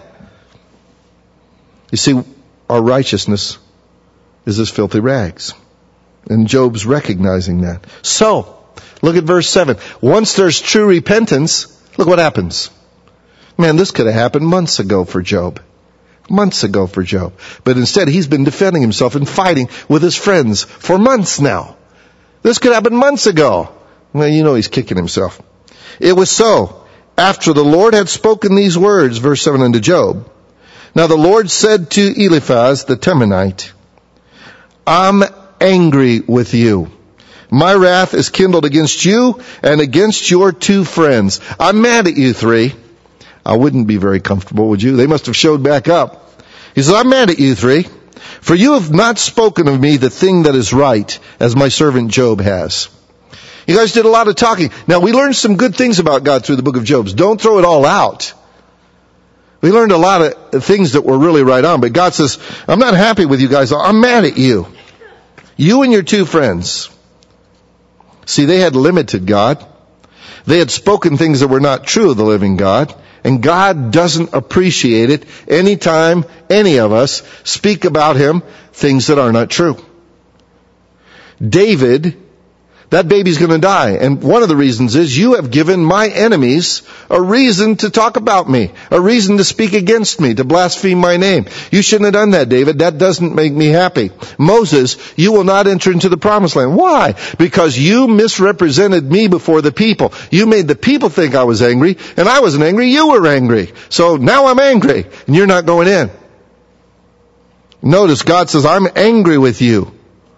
You see, our righteousness is as filthy rags. And Job's recognizing that. So, look at verse seven. Once there's true repentance, look what happens. Man, this could have happened months ago for Job. Months ago for Job. But instead, he's been defending himself and fighting with his friends for months now. This could happen months ago. Well, you know he's kicking himself. It was so. After the Lord had spoken these words, verse seven, unto Job, now the Lord said to Eliphaz the Temanite, I'm angry with you. My wrath is kindled against you and against your two friends. I'm mad at you three. I wouldn't be very comfortable, would you? They must have showed back up. He says, I'm mad at you three, for you have not spoken of me the thing that is right, as my servant Job has. You guys did a lot of talking. Now, we learned some good things about God through the book of Job. Don't throw it all out. We learned a lot of things that were really right on, but God says, I'm not happy with you guys. I'm mad at you. You and your two friends. See, they had limited God. They had spoken things that were not true of the living God. And God doesn't appreciate it anytime any of us speak about Him things that are not true. David, that baby's going to die. And one of the reasons is you have given my enemies a reason to talk about me, a reason to speak against me, to blaspheme my name. You shouldn't have done that, David. That doesn't make me happy. Moses, you will not enter into the promised land. Why? Because you misrepresented me before the people. You made the people think I was angry, and I wasn't angry. You were angry. So now I'm angry, and you're not going in. Notice God says, I'm angry with you.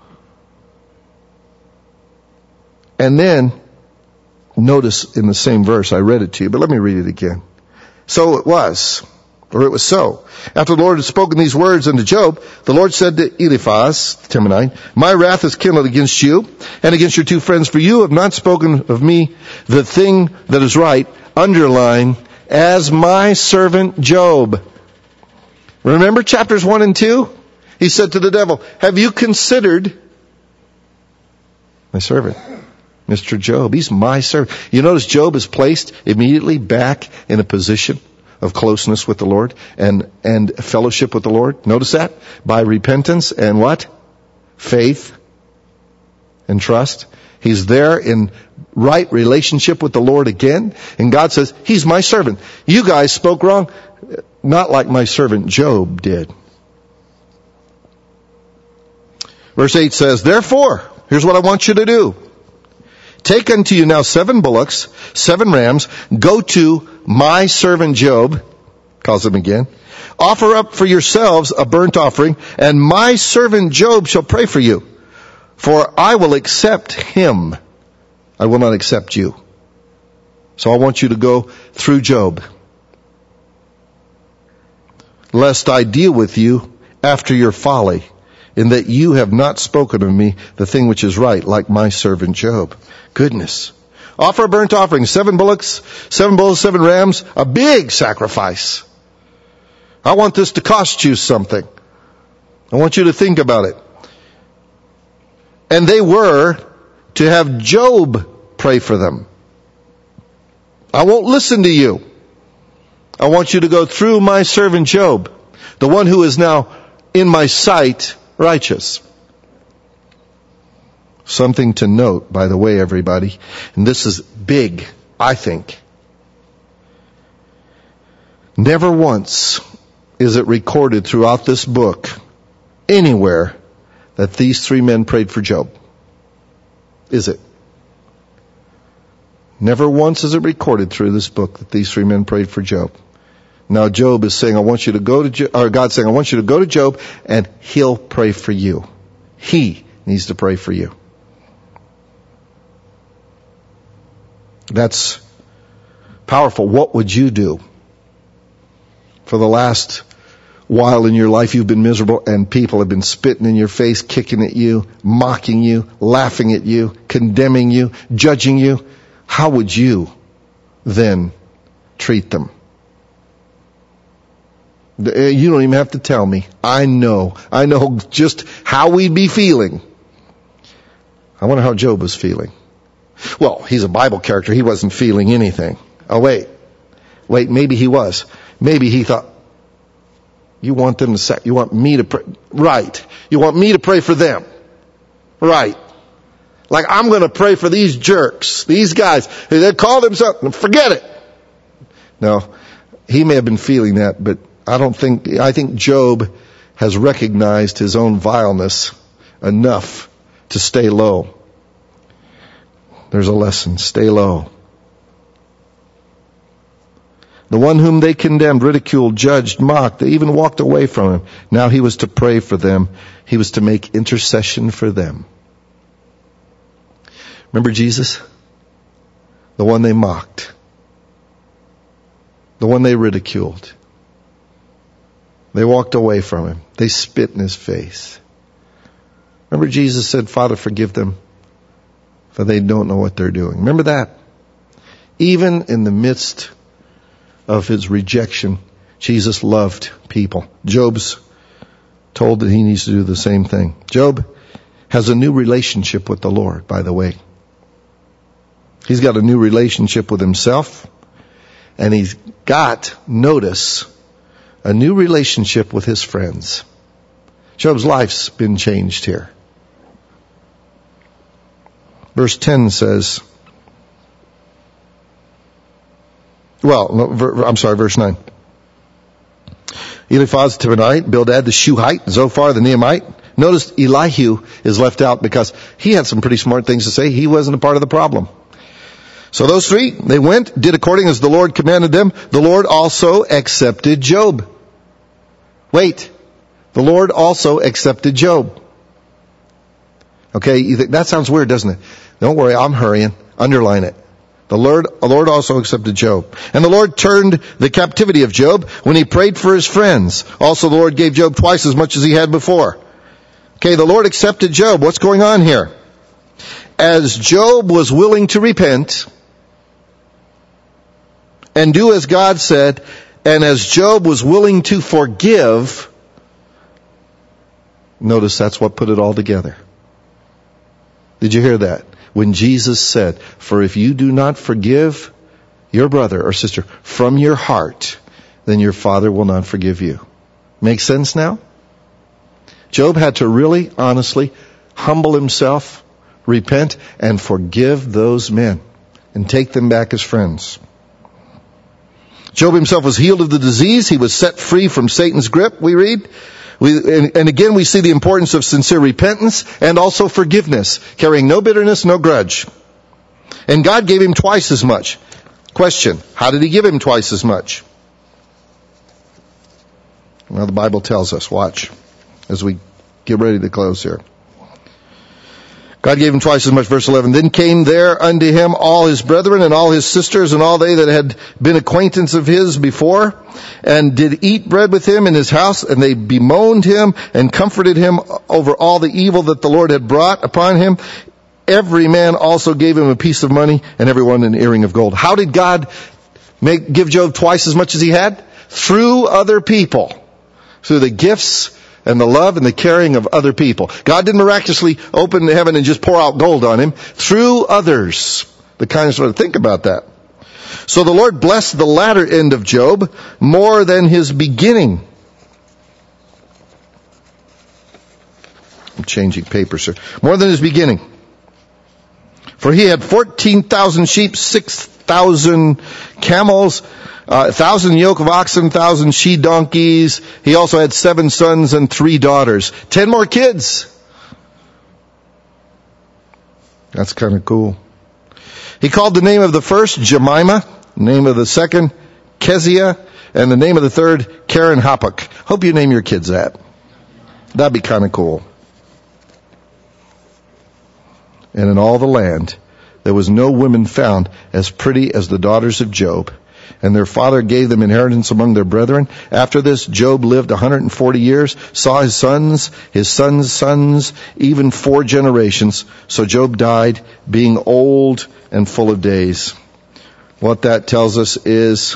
And then, notice in the same verse, I read it to you, but let me read it again. So it was, or it was so. After the Lord had spoken these words unto Job, the Lord said to Eliphaz, the Temanite, my wrath is kindled against you and against your two friends, for you have not spoken of me the thing that is right, underline, as my servant Job. Remember chapters one and two? He said to the devil, have you considered my servant? Mister Job. He's my servant. You notice Job is placed immediately back in a position of closeness with the Lord and, and fellowship with the Lord. Notice that? By repentance and what? Faith and trust. He's there in right relationship with the Lord again. And God says, He's my servant. You guys spoke wrong. Not like my servant Job did. Verse eight says, therefore, here's what I want you to do. Take unto you now seven bullocks, seven rams, go to my servant Job, calls him again, offer up for yourselves a burnt offering, and my servant Job shall pray for you. For I will accept him. I will not accept you. So I want you to go through Job. Lest I deal with you after your folly, in that you have not spoken of me the thing which is right, like my servant Job. Goodness. Offer a burnt offering, seven bullocks, seven bulls, seven rams, a big sacrifice. I want this to cost you something. I want you to think about it. And they were to have Job pray for them. I won't listen to you. I want you to go through my servant Job, the one who is now in my sight righteous. Something to note, by the way, everybody, and this is big, I think. Never once is it recorded throughout this book, anywhere, that these three men prayed for Job. Is it? Never once is it recorded through this book that these three men prayed for Job. Now Job is saying, I want you to go to, Jo- or God's saying, I want you to go to Job and he'll pray for you. He needs to pray for you. That's powerful. What would you do? For the last while in your life you've been miserable and people have been spitting in your face, kicking at you, mocking you, laughing at you, condemning you, judging you. How would you then treat them? You don't even have to tell me. I know. I know just how we'd be feeling. I wonder how Job was feeling. Well, he's a Bible character. He wasn't feeling anything. Oh, wait. Wait, maybe he was. Maybe he thought, you want them to say, you want me to pray. Right. You want me to pray for them. Right. Like I'm going to pray for these jerks, these guys. They call themselves, forget it. No, he may have been feeling that, but I don't think, I think Job has recognized his own vileness enough to stay low. There's a lesson. Stay low. The one whom they condemned, ridiculed, judged, mocked, they even walked away from him. Now he was to pray for them. He was to make intercession for them. Remember Jesus? The one they mocked. The one they ridiculed. They walked away from him. They spit in his face. Remember Jesus said, Father, forgive them, for they don't know what they're doing. Remember that? Even in the midst of his rejection, Jesus loved people. Job's told that he needs to do the same thing. Job has a new relationship with the Lord, by the way. He's got a new relationship with himself, and he's got, notice, a new relationship with his friends. Job's life's been changed here. Verse ten says, well, no, I'm sorry, verse nine. Eliphaz the Temanite, Bildad the Shuhite, Zophar the Nehemite. Notice Elihu is left out because he had some pretty smart things to say. He wasn't a part of the problem. So those three, they went, did according as the Lord commanded them. The Lord also accepted Job. Wait, the Lord also accepted Job. Okay, you think, that sounds weird, doesn't it? Don't worry, I'm hurrying. Underline it. The Lord, the Lord also accepted Job. And the Lord turned the captivity of Job when he prayed for his friends. Also the Lord gave Job twice as much as he had before. Okay, the Lord accepted Job. What's going on here? As Job was willing to repent and do as God said, and as Job was willing to forgive, notice that's what put it all together. Did you hear that? when Jesus said, "For if you do not forgive your brother or sister from your heart, then your Father will not forgive you." Make sense now? Job had to really, honestly humble himself, repent, and forgive those men and take them back as friends. Job himself was healed of the disease. He was set free from Satan's grip, we read. We, and, and again, we see the importance of sincere repentance and also forgiveness, carrying no bitterness, no grudge. And God gave him twice as much. Question, how did he give him twice as much? Well, the Bible tells us. Watch as we get ready to close here. God gave him twice as much, verse eleven. Then came there unto him all his brethren and all his sisters and all they that had been acquaintance of his before, and did eat bread with him in his house, and they bemoaned him and comforted him over all the evil that the Lord had brought upon him. Every man also gave him a piece of money, and every one an earring of gold. How did God make give Job twice as much as he had? Through other people. Through the gifts and the love and the caring of other people. God didn't miraculously open heaven and just pour out gold on him. Through others. The kind of sort of think about that. So the Lord blessed the latter end of Job more than his beginning. I'm changing papers here. More than his beginning. For he had fourteen thousand sheep, six thousand camels, Uh, a thousand yoke of oxen, thousand she donkeys. He also had seven sons and three daughters. Ten more kids. That's kind of cool. He called the name of the first Jemima, name of the second Keziah, and the name of the third Karen Hapuk. Hope you name your kids that. That'd be kind of cool. And in all the land, there was no woman found as pretty as the daughters of Job. And their father gave them inheritance among their brethren. After this, Job lived one hundred forty years, saw his sons, his sons' sons, even four generations. So Job died, being old and full of days. What that tells us is,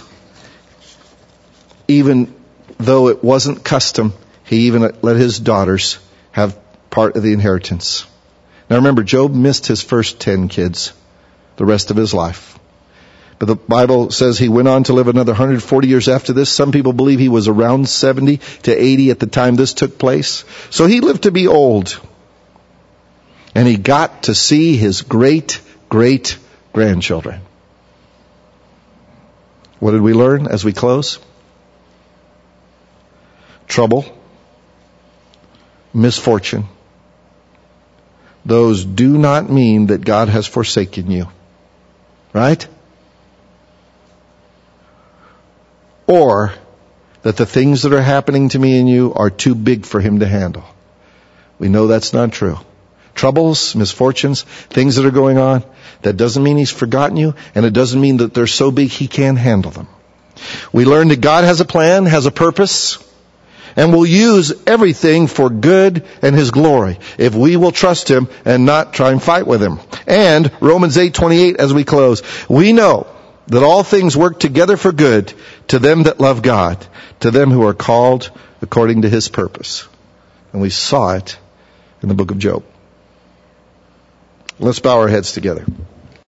even though it wasn't custom, he even let his daughters have part of the inheritance. Now remember, Job missed his first ten kids the rest of his life. But the Bible says he went on to live another one hundred forty years after this. Some people believe he was around seventy to eighty at the time this took place. So he lived to be old. And he got to see his great, great grandchildren. What did we learn as we close? Trouble, misfortune. Those do not mean that God has forsaken you. Right? Or that the things that are happening to me and you are too big for him to handle. We know that's not true. Troubles, misfortunes, things that are going on, that doesn't mean he's forgotten you, and it doesn't mean that they're so big he can't handle them. We learn that God has a plan, has a purpose, and will use everything for good and his glory if we will trust him and not try and fight with him. And Romans eight twenty-eight as we close, we know that all things work together for good to them that love God, to them who are called according to his purpose. And we saw it in the book of Job. Let's bow our heads together.